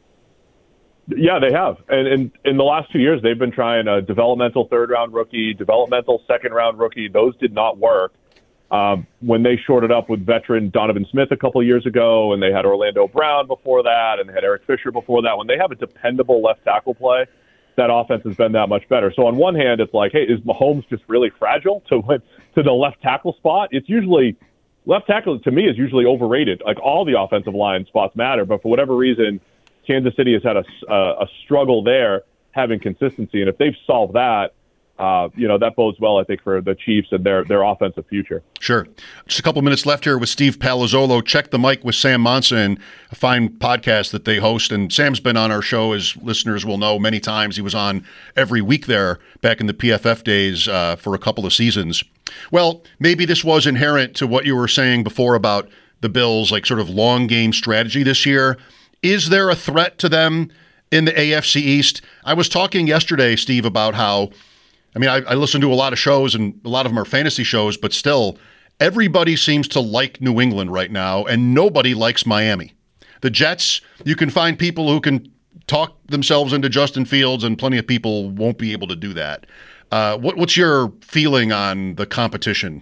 Yeah, they have. And in the last 2 years, they've been trying a developmental third-round rookie, developmental second-round rookie. Those did not work. When they shorted up with veteran Donovan Smith a couple years ago, and they had Orlando Brown before that, and they had Eric Fisher before that, when they have a dependable left tackle play, that offense has been that much better. So on one hand, it's like, hey, is Mahomes just really fragile to the left tackle spot? It's usually left tackle, to me, is usually overrated. Like, all the offensive line spots matter, but for whatever reason, Kansas City has had a struggle there having consistency. And if they've solved that, that bodes well, I think, for the Chiefs and their offensive future. Sure. Just a couple minutes left here with Steve Palazzolo. Check the Mic with Sam Monson, a fine podcast that they host. And Sam's been on our show, as listeners will know, many times. He was on every week there back in the PFF days for a couple of seasons. Well, maybe this was inherent to what you were saying before about the Bills, like sort of long game strategy this year. Is there a threat to them in the AFC East? I was talking yesterday, Steve, about how, I listen to a lot of shows, and a lot of them are fantasy shows, but still, everybody seems to like New England right now, and nobody likes Miami. The Jets, you can find people who can talk themselves into Justin Fields, and plenty of people won't be able to do that. What's your feeling on the competition?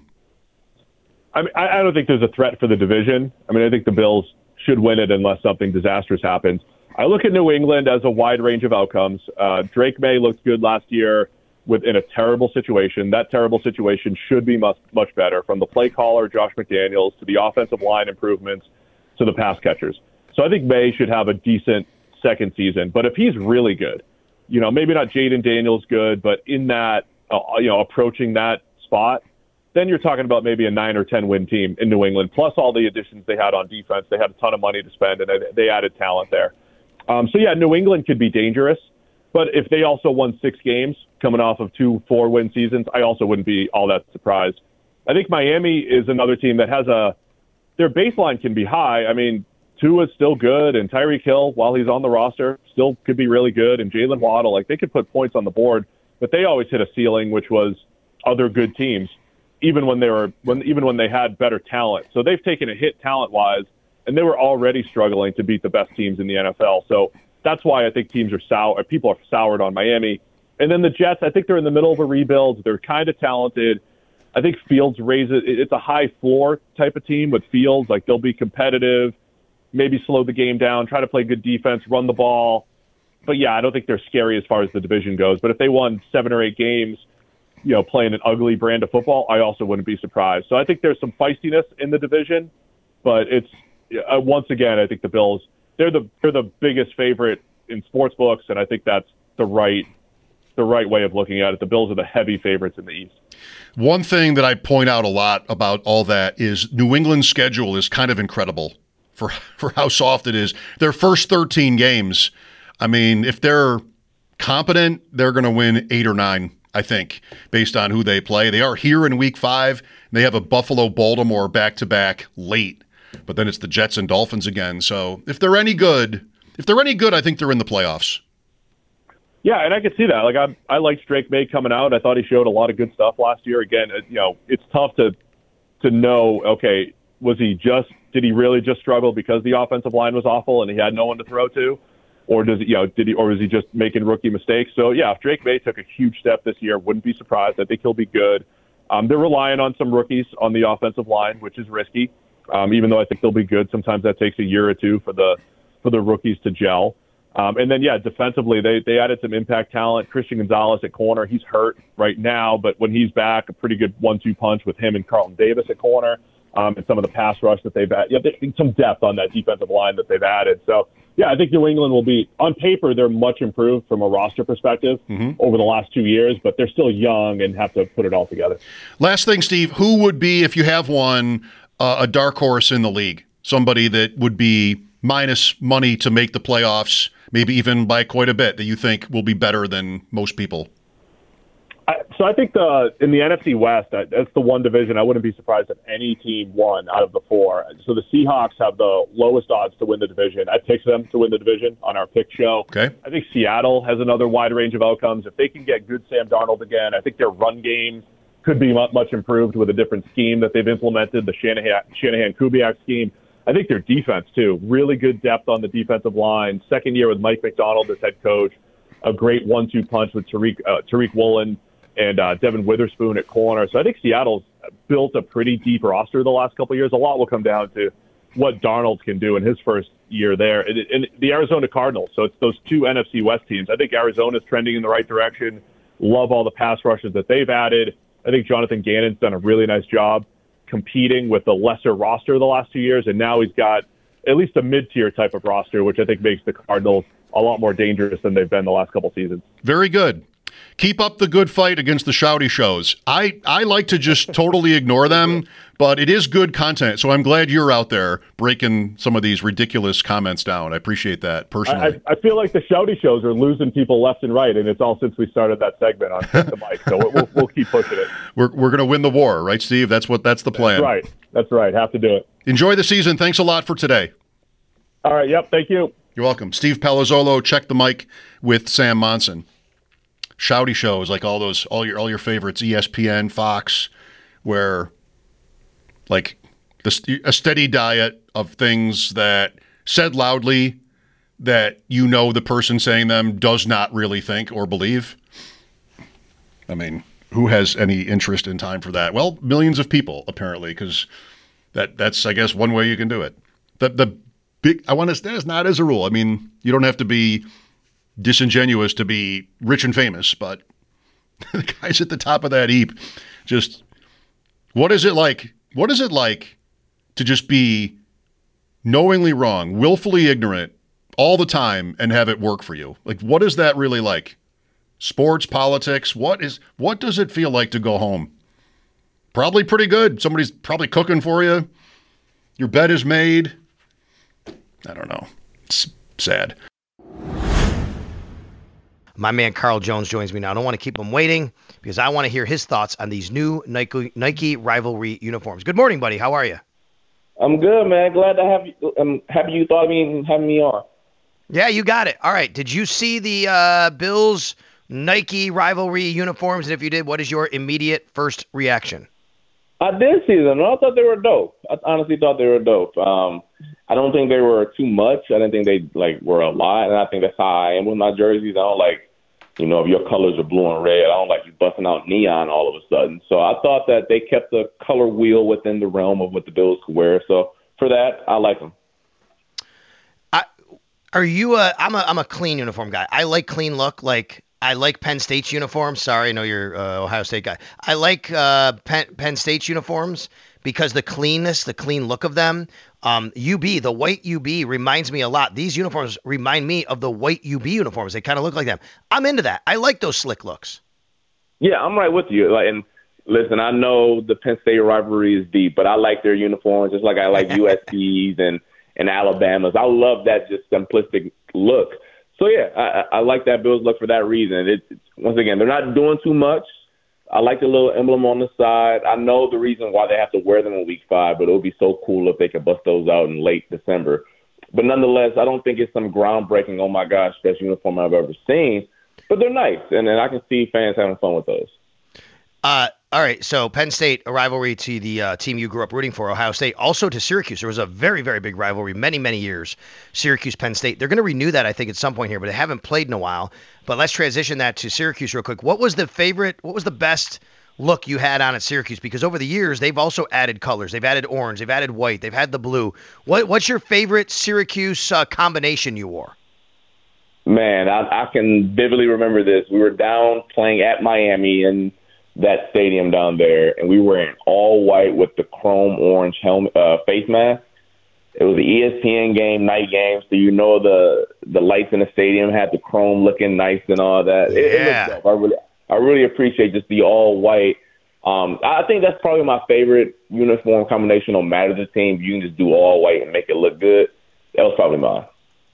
I don't think there's a threat for the division. I think the Bills should win it unless something disastrous happens. I look at New England as a wide range of outcomes. Drake May looked good last year in a terrible situation. That terrible situation should be much better, from the play caller, Josh McDaniels, to the offensive line improvements, to the pass catchers. So I think May should have a decent second season. But if he's really good, maybe not Jaden Daniels good, but in that, approaching that spot, then you're talking about maybe a 9 or 10 win team in New England, plus all the additions they had on defense. They had a ton of money to spend, and they added talent there. New England could be dangerous, but if they also won 6 games coming off of 2 4-win seasons, I also wouldn't be all that surprised. I think Miami is another team that has their baseline can be high. Tua's still good, and Tyreek Hill, while he's on the roster, still could be really good, and Jalen Waddle, like they could put points on the board, but they always hit a ceiling, which was other good teams, even when they had better talent. So they've taken a hit talent-wise, and they were already struggling to beat the best teams in the NFL. So that's why I think people are soured on Miami. And then the Jets, I think they're in the middle of a rebuild. They're kind of talented. I think Fields it's a high floor type of team with Fields. Like they'll be competitive, maybe slow the game down, try to play good defense, run the ball. But yeah, I don't think they're scary as far as the division goes. But if they won 7 or 8 games, playing an ugly brand of football, I also wouldn't be surprised. So I think there's some feistiness in the division, but it's once again, I think the Bills, they're the biggest favorite in sports books, and I think that's the right way of looking at it. The Bills are the heavy favorites in the East. One thing that I point out a lot about all that is New England's schedule is kind of incredible for how soft it is. Their first 13 games, I mean, if they're competent, they're going to win 8 or 9, I think, based on who they play. They are here in Week 5. They have a Buffalo-Baltimore back-to-back late, but then it's the Jets and Dolphins again. So if they're any good, I think they're in the playoffs. Yeah, and I could see that. Like I liked Drake May coming out. I thought he showed a lot of good stuff last year. Again, it's tough to know. Okay, did he really just struggle because the offensive line was awful and he had no one to throw to, or was he just making rookie mistakes? So yeah, if Drake May took a huge step this year, wouldn't be surprised. I think he'll be good. They're relying on some rookies on the offensive line, which is risky. Even though I think they'll be good, sometimes that takes a year or two for the rookies to gel. And then, yeah, defensively, they added some impact talent. Christian Gonzalez at corner, he's hurt right now, but when he's back, a pretty good 1-2 punch with him and Carlton Davis at corner, and some of the pass rush that they've added. Yeah, some depth on that defensive line that they've added. So, yeah, I think New England will be, on paper, they're much improved from a roster perspective over the last 2 years, but they're still young and have to put it all together. Last thing, Steve, who would be, if you have one, a dark horse in the league? Somebody that would be minus money to make the playoffs, maybe even by quite a bit, that you think will be better than most people? So I think in the NFC West, that's the one division I wouldn't be surprised if any team won out of the 4. So the Seahawks have the lowest odds to win the division. I picked them to win the division on our pick show. Okay. I think Seattle has another wide range of outcomes. If they can get good Sam Darnold again, I think their run game could be much improved with a different scheme that they've implemented, the Shanahan-Kubiak scheme. I think their defense, too, really good depth on the defensive line. Second year with Mike McDonald as head coach, a great 1-2 punch with Tariq Woolen and Devin Witherspoon at corner. So I think Seattle's built a pretty deep roster the last couple of years. A lot will come down to what Darnold can do in his first year there. And the Arizona Cardinals, so it's those 2 NFC West teams. I think Arizona's trending in the right direction. Love all the pass rushes that they've added. I think Jonathan Gannon's done a really nice job competing with a lesser roster the last 2 years, and now he's got at least a mid-tier type of roster, which I think makes the Cardinals a lot more dangerous than they've been the last couple seasons. Very good. Keep up the good fight against the shouty shows. I like to just totally ignore them, but it is good content, so I'm glad you're out there breaking some of these ridiculous comments down. I appreciate that personally. I feel like the shouty shows are losing people left and right, and it's all since we started that segment on the mic, so we'll keep pushing it. We're going to win the war, right, Steve? That's the plan. That's right. Have to do it. Enjoy the season. Thanks a lot for today. All right. Yep. Thank you. You're welcome. Steve Palazzolo, Check the Mic with Sam Monson. Shouty shows like all your favorites, ESPN, Fox, where like a steady diet of things that said loudly that the person saying them does not really think or believe. I mean, who has any interest in time for that? Well, millions of people apparently, because that's I guess one way you can do it. The big I want to say is not as a rule. I mean, you don't have to be disingenuous to be rich and famous, but the guys at the top of that heap, just what is it like to just be knowingly wrong, willfully ignorant all the time and have it work for you? Like, what is that really like? Sports, politics, what does it feel like to go home? Probably pretty good. Somebody's probably cooking for you. Your bed is made. I don't know. It's sad. My man Carl Jones joins me now. I don't want to keep him waiting because I want to hear his thoughts on these new Nike rivalry uniforms. Good morning, buddy. How are you? I'm good, man. Glad to have you. I'm happy you thought of me and having me on. Yeah, you got it. All right. Did you see the Bills Nike rivalry uniforms? And if you did, what is your immediate first reaction? I did see them. I thought they were dope. I honestly thought they were dope. I don't think they were too much. I didn't think they were a lot, and I think that's how I am with my jerseys. I don't like, if your colors are blue and red, I don't like you busting out neon all of a sudden. So I thought that they kept the color wheel within the realm of what the Bills could wear. So for that, I like them. Are you I'm a clean uniform guy. I like clean look. I like Penn State's uniforms. Sorry, I know you're Ohio State guy. I like Penn State's uniforms because the cleanness, the clean look of them. UB, the white UB reminds me a lot. These uniforms remind me of the white UB uniforms. They kind of look like them. I'm into that. I like those slick looks. Yeah, I'm right with you. And listen, I know the Penn State rivalry is deep, but I like their uniforms just like I like USC's and Alabama's. I love that just simplistic look. So, yeah, I like that Bills look for that reason. Once again, they're not doing too much. I like the little emblem on the side. I know the reason why they have to wear them in Week 5, but it would be so cool if they could bust those out in late December. But nonetheless, I don't think it's some groundbreaking, oh, my gosh, best uniform I've ever seen. But they're nice, and I can see fans having fun with those. All right, so Penn State, a rivalry to the team you grew up rooting for, Ohio State, also to Syracuse. There was a very, very big rivalry many, many years, Syracuse-Penn State. They're going to renew that, I think, at some point here, but they haven't played in a while. But let's transition that to Syracuse real quick. What was the best look you had on at Syracuse? Because over the years, they've also added colors. They've added orange. They've added white. They've had the blue. What's your favorite Syracuse combination you wore? Man, I can vividly remember this. We were down playing at Miami and that stadium down there, and we were in all white with the chrome orange helmet, face mask. It was the ESPN game, night game, so the lights in the stadium had the chrome looking nice and all that. It looked dope. I really appreciate just the all white. I think that's probably my favorite uniform combination. No matter the team, you can just do all white and make it look good. That was probably mine.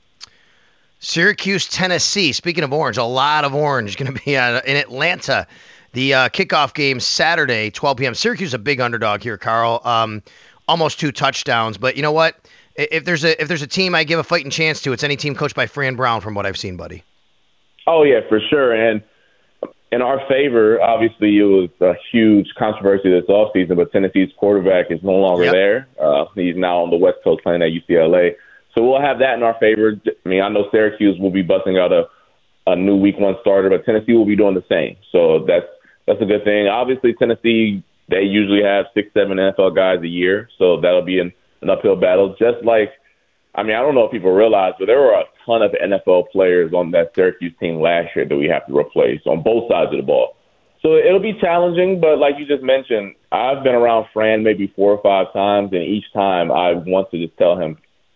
Syracuse, Tennessee. Speaking of orange, a lot of orange is going to be in Atlanta. The kickoff game Saturday, 12 p.m. Syracuse is a big underdog here, Carl. Almost 2 touchdowns, but you know what? If there's a team I give a fighting chance to, it's any team coached by Fran Brown, from what I've seen, buddy. Oh yeah, for sure. And in our favor, obviously, it was a huge controversy this offseason, but Tennessee's quarterback is no longer there. He's now on the West Coast playing at UCLA. So we'll have that in our favor. I mean, I know Syracuse will be busting out a new Week 1 starter, but Tennessee will be doing the same. So that's a good thing. Obviously, Tennessee, they usually have 6-7 NFL guys a year, so that'll be an uphill battle. Just like, I mean, I don't know if people realize, but there were a ton of NFL players on that Syracuse team last year that we have to replace on both sides of the ball. So it'll be challenging, but like you just mentioned, I've been around Fran maybe 4 or 5 times, and each time I want to just tell him,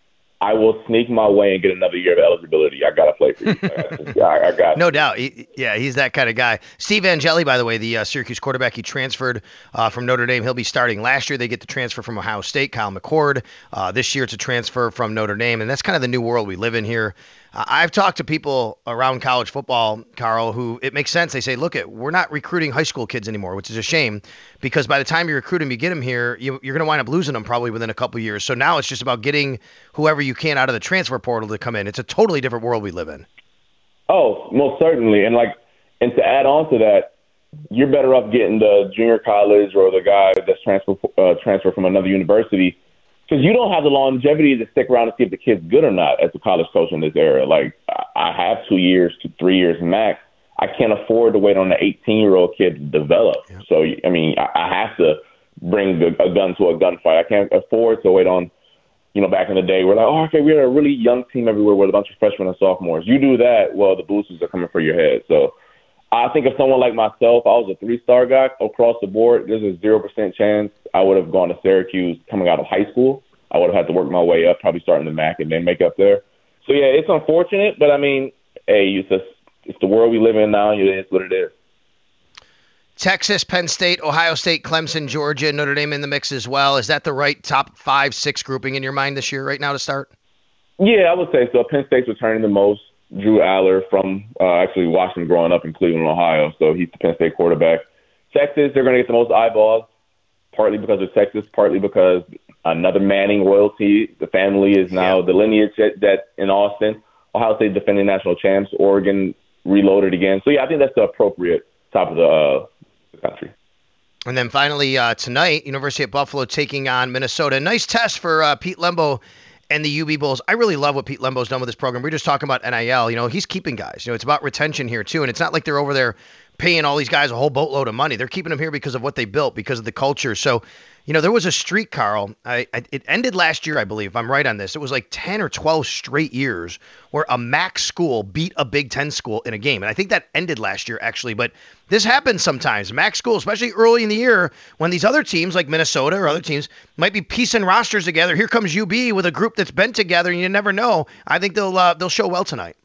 I will sneak my way and get another year of eligibility. I got to play for you. I got No doubt. He's that kind of guy. Steve Angeli, by the way, the Syracuse quarterback, he transferred from Notre Dame. He'll be starting. Last year, they get the transfer from Ohio State, Kyle McCord. This year, it's a transfer from Notre Dame, and that's kind of the new world we live in here. I've talked to people around college football, Carl, who it makes sense. They say, look, we're not recruiting high school kids anymore, which is a shame because by the time you recruit them, you get them here, you're going to wind up losing them probably within a couple of years. So now it's just about getting whoever you can out of the transfer portal to come in. It's a totally different world we live in. Oh, most certainly. And to add on to that, you're better off getting the junior college or the guy that's transferred from another university because you don't have the longevity to stick around and see if the kid's good or not as a college coach in this era. Like, I have 2 years to 3 years max. I can't afford to wait on an 18-year-old kid to develop. Yeah. So, I mean, I have to bring a gun to a gunfight. I can't afford to wait on, back in the day, we're like, oh, okay, we had a really young team everywhere with a bunch of freshmen and sophomores. You do that, well, the boosters are coming for your head. So I think if someone like myself, I was a 3-star guy across the board, there's a 0% chance I would have gone to Syracuse coming out of high school. I would have had to work my way up, probably starting the MAC and then make up there. So, yeah, it's unfortunate, but, I mean, hey, it's the world we live in now. It is what it is. Texas, Penn State, Ohio State, Clemson, Georgia, Notre Dame in the mix as well. Is that the right top 5-6 grouping in your mind this year right now to start? Yeah, I would say so. Penn State's returning the most. Drew Aller from actually watched him growing up in Cleveland, Ohio, so he's the Penn State quarterback. Texas, they're going to get the most eyeballs, partly because of Texas, partly because another Manning royalty. The family is now the lineage that in Austin. Ohio State defending national champs. Oregon reloaded again. So, I think that's the appropriate top of the country. And then finally tonight, University at Buffalo taking on Minnesota. Nice test for Pete Lembo and the UB Bulls. I really love what Pete Lembo's done with this program. We're just talking about NIL. He's keeping guys. It's about retention here, too. And it's not like they're over there paying all these guys a whole boatload of money. They're keeping them here because of what they built, because of the culture. So, there was a streak, Carl. It ended last year, I believe, if I'm right on this. It was like 10 or 12 straight years where a MAC school beat a Big Ten school in a game. And I think that ended last year, actually. But this happens sometimes. MAC school, especially early in the year, when these other teams like Minnesota or other teams might be piecing rosters together. Here comes UB with a group that's been together, and you never know. I think they'll show well tonight.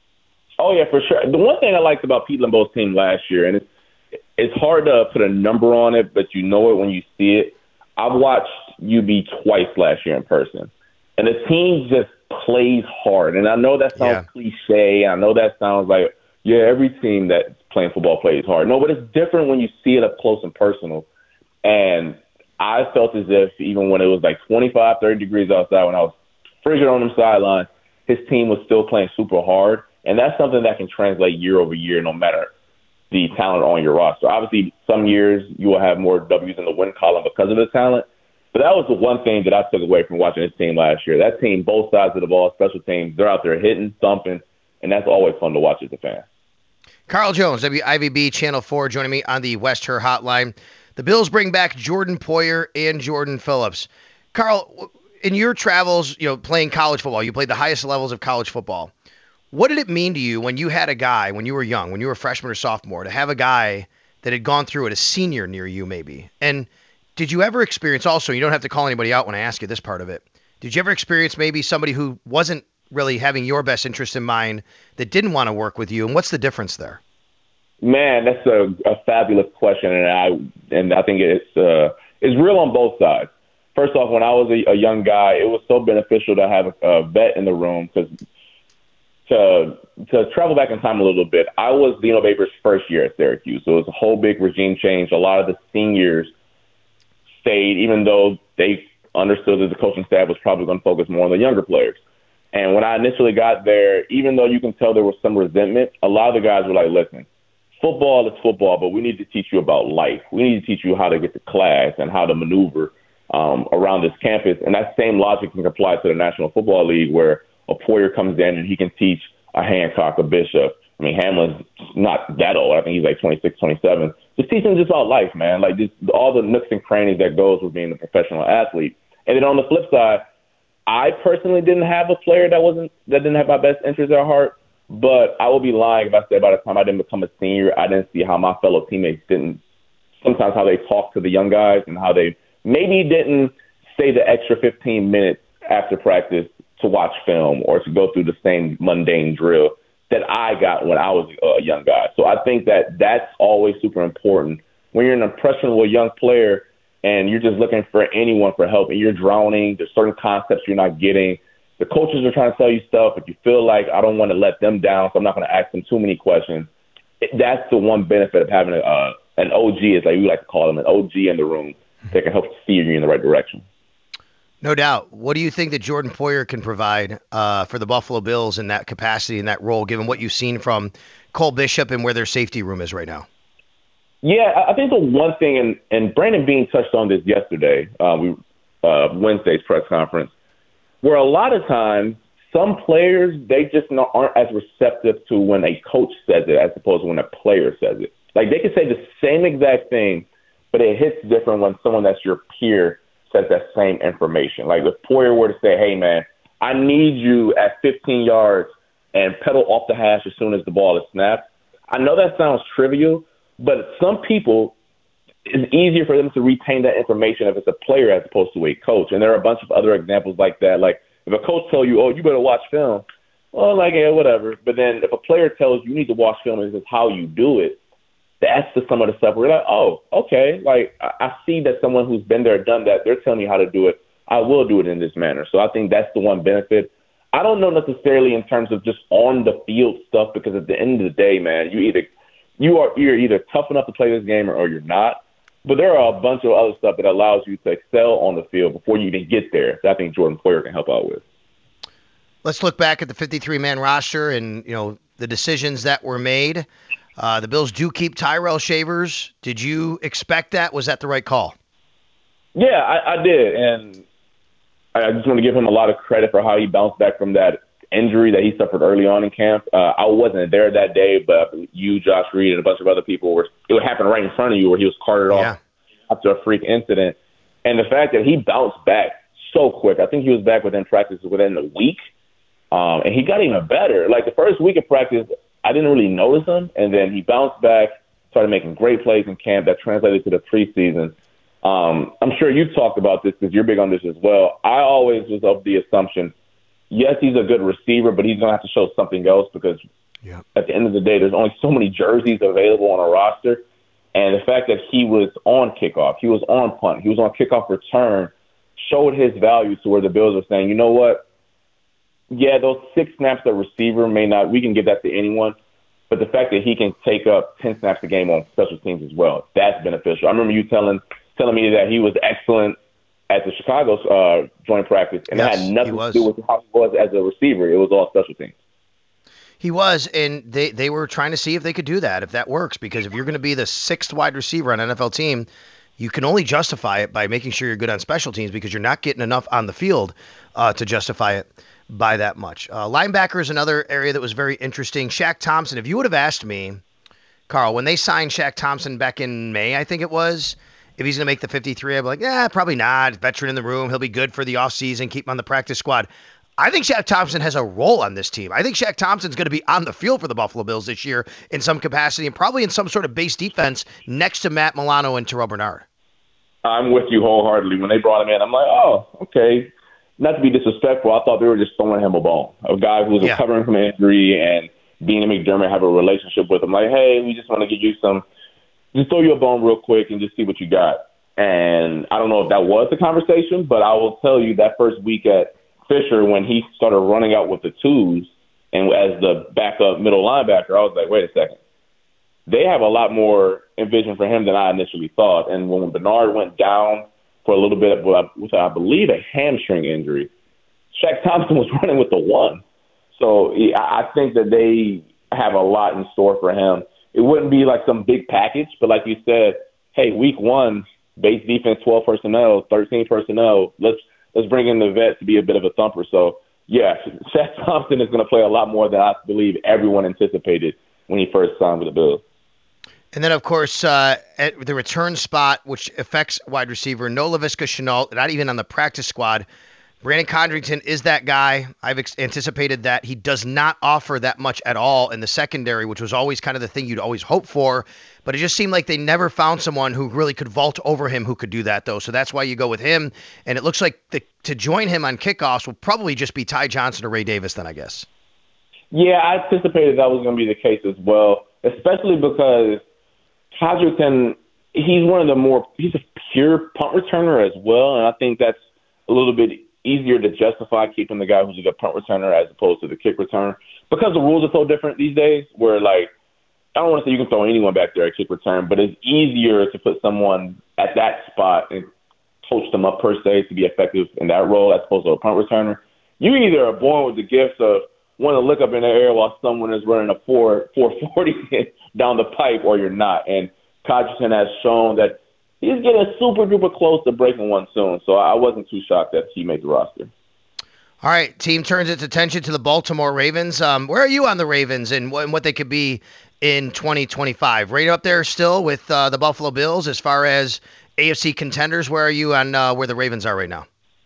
Oh, yeah, for sure. The one thing I liked about Pete Lembo's team last year, and it's hard to put a number on it, but you know it when you see it. I've watched UB twice last year in person, and the team just plays hard. And I know that sounds cliche. I know that sounds like, every team that's playing football plays hard. No, but it's different when you see it up close and personal. And I felt as if even when it was like 25, 30 degrees outside, when I was frigid on the sideline, his team was still playing super hard. And that's something that can translate year over year, no matter the talent on your roster. Obviously, some years you will have more W's in the win column because of the talent. But that was the one thing that I took away from watching this team last year. That team, both sides of the ball, special teams, they're out there hitting, thumping, and that's always fun to watch as a fan. Carl Jones, WIVB Channel 4, joining me on the West Her Hotline. The Bills bring back Jordan Poyer and Jordan Phillips. Carl, in your travels, playing college football, you played the highest levels of college football. What did it mean to you when you had a guy, when you were young, when you were a freshman or sophomore, to have a guy that had gone through it, a senior near you maybe? And did you ever experience also, you don't have to call anybody out when I ask you this part of it, did you ever experience maybe somebody who wasn't really having your best interest in mind that didn't want to work with you? And what's the difference there? Man, that's a fabulous question, and I think it's real on both sides. First off, when I was a young guy, it was so beneficial to have a vet in the room because to travel back in time a little bit, I was Dino Babers' first year at Syracuse, so it was a whole big regime change. A lot of the seniors stayed, even though they understood that the coaching staff was probably going to focus more on the younger players. And when I initially got there, even though you can tell there was some resentment, a lot of the guys were like, listen, football is football, but we need to teach you about life. We need to teach you how to get to class and how to maneuver around this campus. And that same logic can apply to the National Football League, where a Poyer comes in and he can teach a Hancock, a Bishop. I mean, Hamlin's not that old. I think he's like 26, 27. Just teach him just about life, man. Like just all the nooks and crannies that goes with being a professional athlete. And then on the flip side, I personally didn't have a player that didn't have my best interest at heart. But I would be lying if I said by the time I didn't become a senior, I didn't see how my fellow teammates didn't, sometimes how they talk to the young guys and how they maybe didn't stay the extra 15 minutes after practice to watch film or to go through the same mundane drill that I got when I was a young guy. So I think that that's always super important. When you're an impressionable young player and you're just looking for anyone for help and you're drowning, there's certain concepts you're not getting. The coaches are trying to tell you stuff, but you feel like I don't want to let them down, so I'm not going to ask them too many questions. That's the one benefit of having an OG, is like we like to call them, an OG in the room that can help steer you in the right direction. No doubt. What do you think that Jordan Poyer can provide for the Buffalo Bills in that capacity, in that role, given what you've seen from Cole Bishop and where their safety room is right now? Yeah, I think the one thing, and Brandon Beane touched on this yesterday, Wednesday's press conference, where a lot of times some players, they just aren't as receptive to when a coach says it as opposed to when a player says it. Like they can say the same exact thing, but it hits different when someone that's your peer says that same information. Like if Poyer were to say, hey, man, I need you at 15 yards and pedal off the hash as soon as the ball is snapped. I know that sounds trivial, but some people, it's easier for them to retain that information if it's a player as opposed to a coach. And there are a bunch of other examples like that. Like if a coach tells you, oh, you better watch film, well, like, yeah, whatever. But then if a player tells you need to watch film and this is how you do it, that's some of the stuff where you're like, oh, okay. Like I see that someone who's been there, done that, they're telling me how to do it. I will do it in this manner. So I think that's the one benefit. I don't know necessarily in terms of just on the field stuff, because at the end of the day, man, you're either tough enough to play this game or you're not. But there are a bunch of other stuff that allows you to excel on the field before you even get there that I think Jordan Poyer can help out with. Let's look back at the 53-man roster and, the decisions that were made. The Bills do keep Tyrell Shavers. Did you expect that? Was that the right call? Yeah, I did. And I just want to give him a lot of credit for how he bounced back from that injury that he suffered early on in camp. I wasn't there that day, but you, Josh Reed, and a bunch of other people it would happen right in front of you where he was carted off after a freak incident. And the fact that he bounced back so quick, I think he was back within practice within a week, and he got even better. Like the first week of practice, I didn't really notice him, and then he bounced back, started making great plays in camp that translated to the preseason. I'm sure you talked about this because you're big on this as well. I always was of the assumption, yes, he's a good receiver, but he's going to have to show something else because at the end of the day, there's only so many jerseys available on a roster. And the fact that he was on kickoff, he was on punt, he was on kickoff return, showed his value to where the Bills were saying, you know what? Yeah, those 6 snaps at receiver we can give that to anyone. But the fact that he can take up 10 snaps a game on special teams as well, that's beneficial. I remember you telling me that he was excellent at the Chicago joint practice, and it had nothing to do with how he was as a receiver. It was all special teams. He was, and they were trying to see if they could do that, if that works, because if you're going to be the 6th wide receiver on an NFL team, you can only justify it by making sure you're good on special teams because you're not getting enough on the field to justify it by that much. Linebacker is another area that was very interesting. Shaq Thompson, if you would have asked me, Carl, when they signed Shaq Thompson back in May, I think it was, if he's going to make the 53, I'd be like, probably not. Veteran in the room. He'll be good for the offseason. Keep him on the practice squad. I think Shaq Thompson has a role on this team. I think Shaq Thompson's going to be on the field for the Buffalo Bills this year in some capacity and probably in some sort of base defense next to Matt Milano and Terrell Bernard. I'm with you wholeheartedly. When they brought him in, I'm like, oh, okay. Not to be disrespectful, I thought they were just throwing him a bone. A guy who was recovering from an injury, and Dean and McDermott have a relationship with him. Like, hey, we just want to give you just throw you a bone real quick and just see what you got. And I don't know if that was the conversation, but I will tell you that first week at Fisher, when he started running out with the twos and as the backup middle linebacker, I was like, wait a second. They have a lot more envision for him than I initially thought. And when Bernard went down for a little bit with, I believe, a hamstring injury, Shaq Thompson was running with the 1. So I think that they have a lot in store for him. It wouldn't be like some big package, but like you said, hey, week 1, base defense, 12 personnel, 13 personnel, let's bring in the vet to be a bit of a thumper. So, yeah, Shaq Thompson is going to play a lot more than I believe everyone anticipated when he first signed with the Bills. And then, of course, at the return spot, which affects wide receiver, no Laviska Shenault, not even on the practice squad. Brandon Condrington is that guy. I've anticipated that he does not offer that much at all in the secondary, which was always kind of the thing you'd always hope for. But it just seemed like they never found someone who really could vault over him who could do that, though. So that's why you go with him. And it looks like to join him on kickoffs will probably just be Ty Johnson or Ray Davis then, I guess. Yeah, I anticipated that was going to be the case as well, especially because Condrington, he's a pure punt returner as well. And I think that's a little bit easier to justify keeping the guy who's a good punt returner as opposed to the kick returner because the rules are so different these days where, like, I don't want to say you can throw anyone back there at kick return, but it's easier to put someone at that spot and coach them up per se to be effective in that role as opposed to a punt returner. You either are born with the gifts of wanting to look up in the air while someone is running a 440 down the pipe or you're not. And Condrington has shown that he's getting super duper close to breaking one soon, so I wasn't too shocked that he made the roster. All right, team turns its attention to the Baltimore Ravens. Where are you on the Ravens and what they could be in 2025? Right up there still with the Buffalo Bills as far as AFC contenders. Where are you on where the Ravens are right now?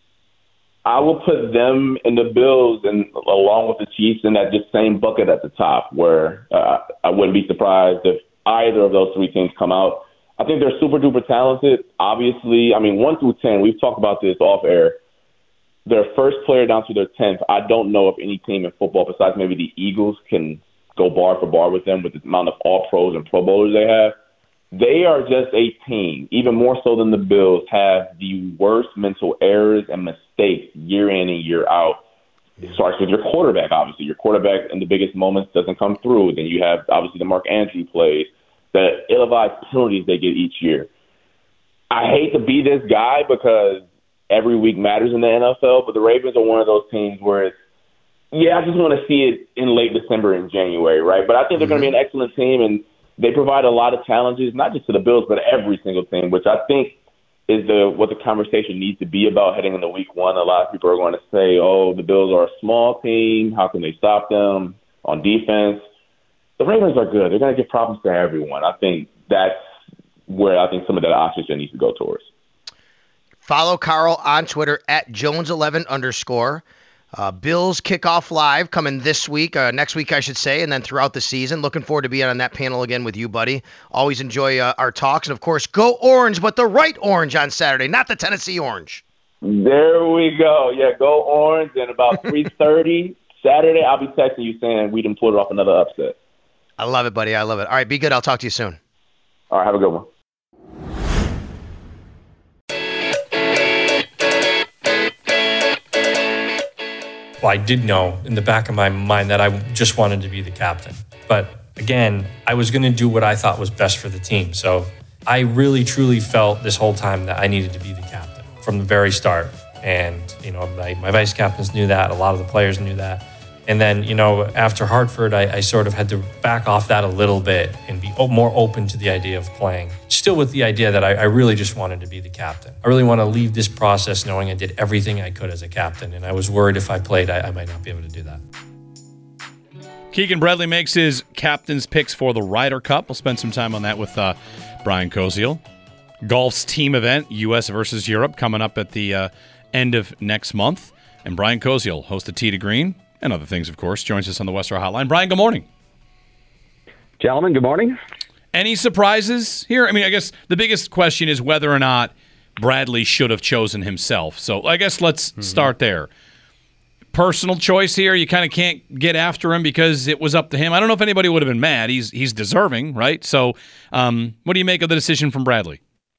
I will put them and the Bills and along with the Chiefs in that just same bucket at the top where I wouldn't be surprised if either of those 3 teams come out. I think they're super duper talented. Obviously, I mean, 1 through 10, we've talked about this off air. Their first player down to their 10th, I don't know if any team in football besides maybe the Eagles can go bar for bar with them with the amount of all pros and pro bowlers they have. They are just a team, even more so than the Bills, have the worst mental errors and mistakes year in and year out. It starts with your quarterback, obviously. Your quarterback in the biggest moments doesn't come through. Then you have, obviously, the Mark Andrews plays, the ill-advised penalties they get each year. I hate to be this guy because every week matters in the NFL, but the Ravens are one of those teams where it's, yeah, I just want to see it in late December and January, right? But I think they're going to be an excellent team, and they provide a lot of challenges, not just to the Bills, but every single team, which I think is what the conversation needs to be about heading into week one. A lot of people are going to say, oh, the Bills are a small team. How can they stop them on defense? The Ravens are good. They're going to give problems to everyone. I think that's where I think some of that oxygen needs to go towards. Follow Carl on Twitter at Jones11_. Bills Kickoff Live coming this week, next week I should say, and then throughout the season. Looking forward to being on that panel again with you, buddy. Always enjoy our talks. And, of course, go Orange, but the right Orange on Saturday, not the Tennessee Orange. There we go. Yeah, go Orange. And about 3:30 Saturday, I'll be texting you saying we done pulled off another upset. I love it, buddy. I love it. All right, be good. I'll talk to you soon. All right, have a good one. Well, I did know in the back of my mind that I just wanted to be the captain. But again, I was going to do what I thought was best for the team. So I really, truly felt this whole time that I needed to be the captain from the very start. And, my vice captains knew that. A lot of the players knew that. And then, after Hartford, I sort of had to back off that a little bit and be more open to the idea of playing. Still with the idea that I really just wanted to be the captain. I really want to leave this process knowing I did everything I could as a captain. And I was worried if I played, I might not be able to do that. Keegan Bradley makes his captain's picks for the Ryder Cup. We'll spend some time on that with Brian Koziel. Golf's team event, U.S. versus Europe, coming up at the end of next month. And Brian Koziel, host of Tee to Green, and other things, of course, joins us on the Western Hotline. Brian, good morning. Gentlemen, good morning. Any surprises here? I mean, I guess the biggest question is whether or not Bradley should have chosen himself. So I guess let's start there. Personal choice here. You kind of can't get after him because it was up to him. I don't know if anybody would have been mad. He's deserving, right? So what do you make of the decision from Bradley?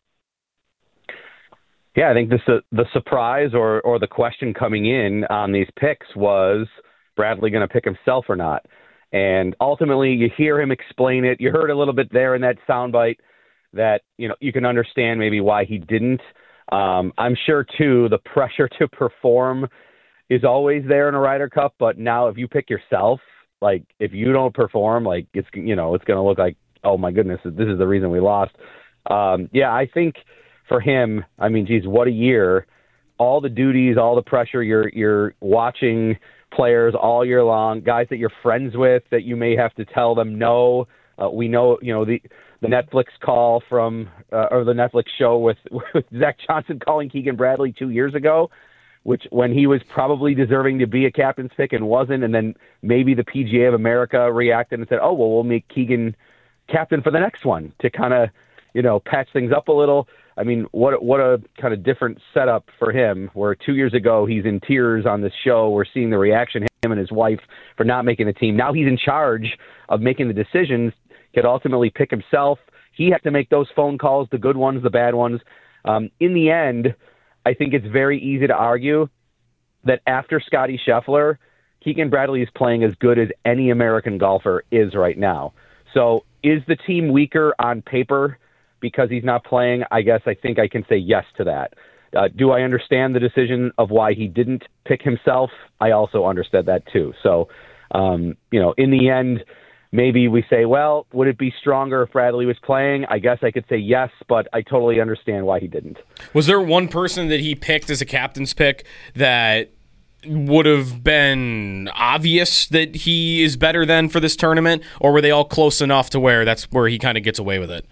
Yeah, I think the surprise or the question coming in on these picks was Bradley going to pick himself or not? And ultimately, you hear him explain it. You heard a little bit there in that soundbite that, you can understand maybe why he didn't. I'm sure, too, the pressure to perform is always there in a Ryder Cup. But now if you pick yourself, like if you don't perform, like it's going to look like, oh, my goodness, this is the reason we lost. I think for him, I mean, geez, what a year. All the duties, all the pressure, you're watching players all year long, guys that you're friends with that you may have to tell them no. We know, the Netflix call from or the Netflix show with Zach Johnson calling Keegan Bradley 2 years ago, which when he was probably deserving to be a captain's pick and wasn't, and then maybe the PGA of America reacted and said, oh, well, we'll make Keegan captain for the next one to kind of, patch things up a little. I mean, what a kind of different setup for him, where 2 years ago he's in tears on this show. We're seeing the reaction, him and his wife, for not making the team. Now he's in charge of making the decisions, could ultimately pick himself. He had to make those phone calls, the good ones, the bad ones. In the end, I think it's very easy to argue that after Scottie Scheffler, Keegan Bradley is playing as good as any American golfer is right now. So is the team weaker on paper because he's not playing? I guess I think I can say yes to that. Do I understand the decision of why he didn't pick himself? I also understood that too. So, in the end, maybe we say, well, would it be stronger if Bradley was playing? I guess I could say yes, but I totally understand why he didn't. Was there one person that he picked as a captain's pick that would have been obvious that he is better than for this tournament, or were they all close enough to where that's where he kind of gets away with it?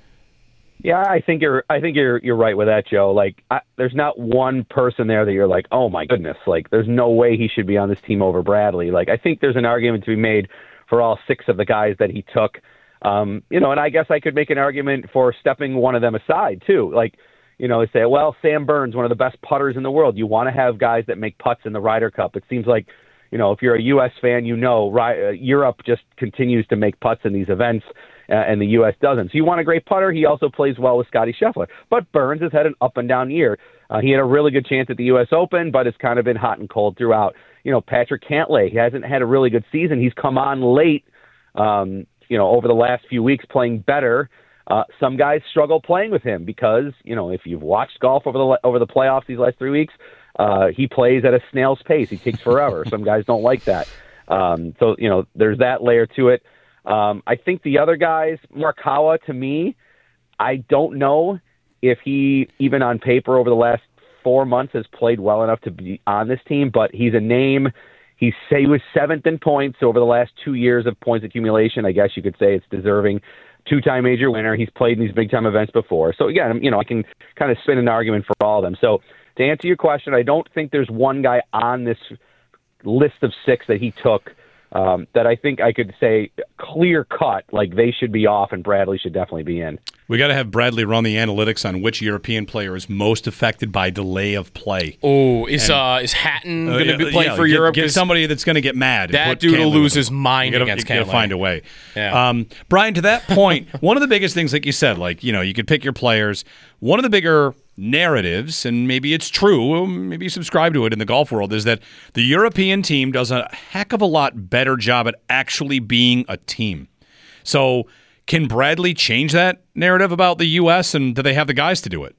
Yeah, I think you're right with that, Joe. Like, there's not one person there that you're like, oh my goodness, like there's no way he should be on this team over Bradley. Like, I think there's an argument to be made for all six of the guys that he took. And I guess I could make an argument for stepping one of them aside too. Like, they say, well, Sam Burns, one of the best putters in the world. You want to have guys that make putts in the Ryder Cup. It seems like, if you're a U.S. fan, Europe just continues to make putts in these events. And the U.S. doesn't. So you want a great putter. He also plays well with Scottie Scheffler. But Burns has had an up-and-down year. He had a really good chance at the U.S. Open, but it's kind of been hot and cold throughout. Patrick Cantlay, he hasn't had a really good season. He's come on late, over the last few weeks playing better. Some guys struggle playing with him because, if you've watched golf over the playoffs these last 3 weeks, he plays at a snail's pace. He takes forever. Some guys don't like that. So there's that layer to it. I think the other guys, Morikawa, to me, I don't know if he, even on paper over the last 4 months, has played well enough to be on this team, but he's a name. He was 7th in points over the last 2 years of points accumulation. I guess you could say it's deserving. 2-time major winner. He's played in these big-time events before. So, again, I can kind of spin an argument for all of them. So, to answer your question, I don't think there's one guy on this list of 6 that he took that I think I could say clear cut, like they should be off and Bradley should definitely be in. We got to have Bradley run the analytics on which European player is most affected by delay of play. Oh, is Hatton going to be playing for Europe? Get somebody that's going to get mad. That dude will lose his mind against Cantlay. You got to find a way. Yeah. Brian, to that point, one of the biggest things, like you said, you could pick your players. One of the bigger narratives, and maybe it's true, maybe you subscribe to it in the golf world, is that the European team does a heck of a lot better job at actually being a team. So can Bradley change that narrative about the U.S., and do they have the guys to do it?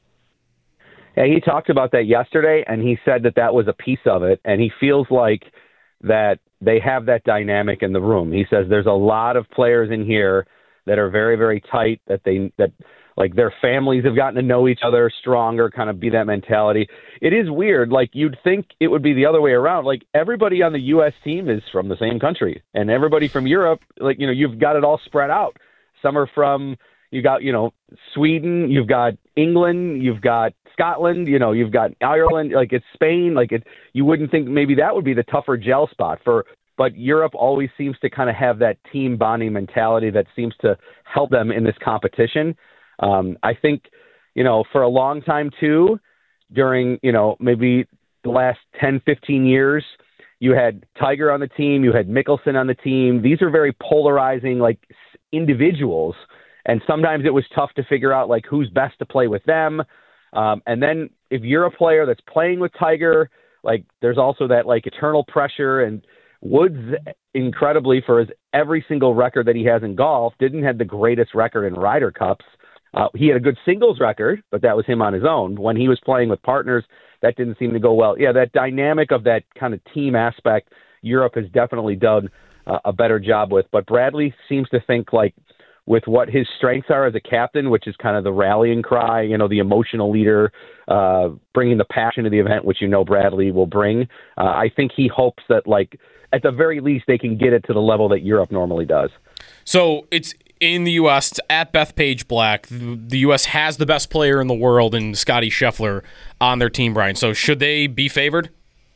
Yeah, he talked about that yesterday, and he said that was a piece of it, and he feels like that they have that dynamic in the room. He says there's a lot of players in here that are very, very tight, that their families have gotten to know each other stronger, kind of be that mentality. It is weird. Like, you'd think it would be the other way around. Like, everybody on the U.S. team is from the same country, and everybody from Europe, you've got it all spread out. Some are from, you got, Sweden, you've got England, you've got Scotland, you've got Ireland, it's Spain. You wouldn't think maybe that would be the tougher gel spot but Europe always seems to kind of have that team bonding mentality that seems to help them in this competition. I think, for a long time too, during, maybe the last 10, 15 years, you had Tiger on the team, you had Mickelson on the team. These are very polarizing, individuals. And sometimes it was tough to figure out, who's best to play with them. And then if you're a player that's playing with Tiger, there's also that, eternal pressure. And Woods, incredibly, for every single record that he has in golf, didn't have the greatest record in Ryder Cups. He had a good singles record, but that was him on his own. When he was playing with partners, that didn't seem to go well. Yeah, that dynamic of that kind of team aspect, Europe has definitely done a better job with. But Bradley seems to think, with what his strengths are as a captain, which is kind of the rallying cry, the emotional leader, bringing the passion to the event, which Bradley will bring. I think he hopes that, at the very least, they can get it to the level that Europe normally does. So it's in the U.S., it's at Bethpage Black. The U.S. has the best player in the world in Scottie Scheffler on their team, Brian. So should they be favored?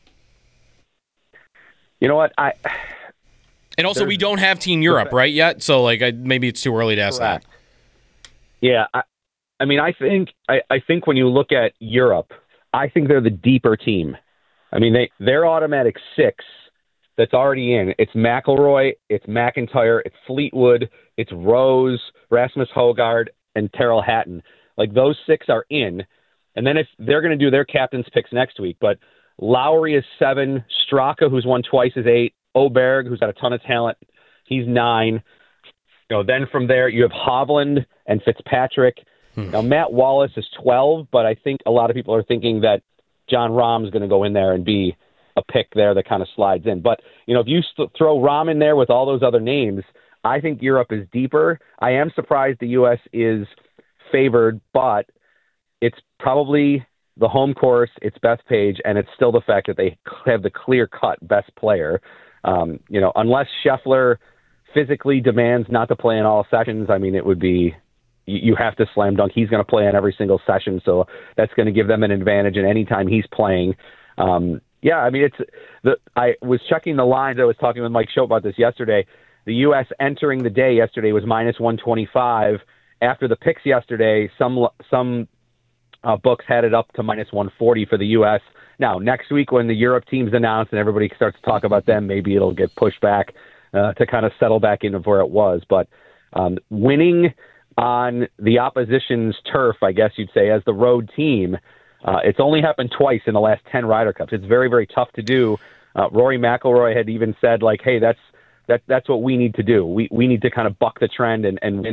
You know what? And also, we don't have Team Europe, right, yet? So, maybe it's too early to ask Correct. that. Yeah, I think when you look at Europe, I think they're the deeper team. I mean, they're automatic 6 that's already in. It's McIlroy, it's McIntyre, it's Fleetwood, it's Rose, Rasmus Højgaard, and Tyrrell Hatton. Those 6 are in. And then if they're going to do their captain's picks next week, but Lowry is 7, Straka, who's won twice, is 8, Oberg, who's got a ton of talent, he's 9. Then from there you have Hovland and Fitzpatrick. Now Matt Wallace is 12, but I think a lot of people are thinking that John Rahm's going to go in there and be a pick there that kind of slides in. But, if you throw Rahm in there with all those other names, I think Europe is deeper. I am surprised the U.S. is favored, but it's probably the home course, it's Bethpage, and it's still the fact that they have the clear-cut best player. Unless Scheffler physically demands not to play in all sessions, it would be you have to slam dunk. He's going to play in every single session, so that's going to give them an advantage in any time he's playing. I was checking the lines. I was talking with Mike Show about this yesterday. The U.S. entering the day yesterday was minus 125. After the picks yesterday, some books had it up to minus 140 for the U.S. Now, next week when the Europe team's announced and everybody starts to talk about them, maybe it'll get pushed back to kind of settle back into where it was. But winning on the opposition's turf, I guess you'd say, as the road team, it's only happened twice in the last 10 Ryder Cups. It's very, very tough to do. Rory McIlroy had even said, hey, that's what we need to do. We need to kind of buck the trend and win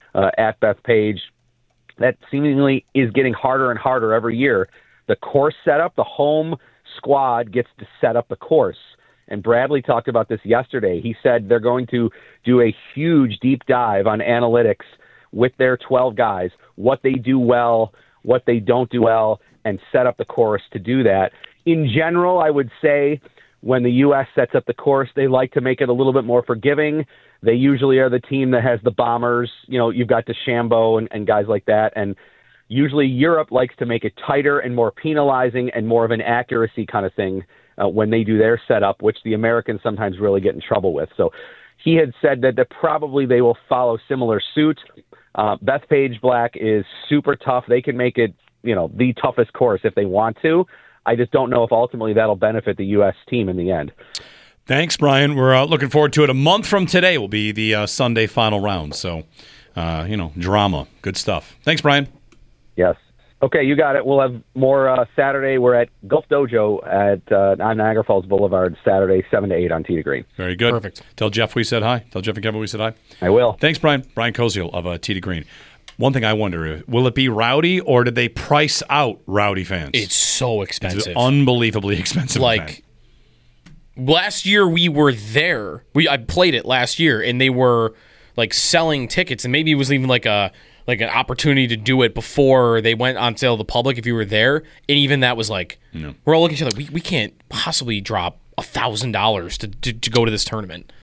at Bethpage, that seemingly is getting harder and harder every year. The course setup, the home squad gets to set up the course. And Bradley talked about this yesterday. He said they're going to do a huge deep dive on analytics with their 12 guys, what they do well, what they don't do well, and set up the course to do that. In general, I would say when the U.S. sets up the course, they like to make it a little bit more forgiving. They usually are the team that has the bombers. You've got DeChambeau and guys like that. And usually Europe likes to make it tighter and more penalizing and more of an accuracy kind of thing when they do their setup, which the Americans sometimes really get in trouble with. So he had said that probably they will follow similar suit. Bethpage Black is super tough. They can make it, the toughest course if they want to. I just don't know if ultimately that'll benefit the U.S. team in the end. Thanks, Brian. We're looking forward to it. A month from today will be the Sunday final round. So, drama. Good stuff. Thanks, Brian. Yes. Okay, you got it. We'll have more Saturday. We're at Gulf Dojo on Niagara Falls Boulevard Saturday, 7 to 8 on Tee to Green. Very good. Perfect. Tell Jeff we said hi. Tell Jeff and Kevin we said hi. I will. Thanks, Brian. Brian Koziel of Tee to Green. One thing I wonder, will it be rowdy or did they price out rowdy fans? It's so expensive. It's unbelievably expensive. Like, last year we were there. I played it last year, and they were, selling tickets, and maybe it was even like an opportunity to do it before they went on sale to the public if you were there. And even that was we're all looking at each other. We can't possibly drop $1,000 to go to this tournament.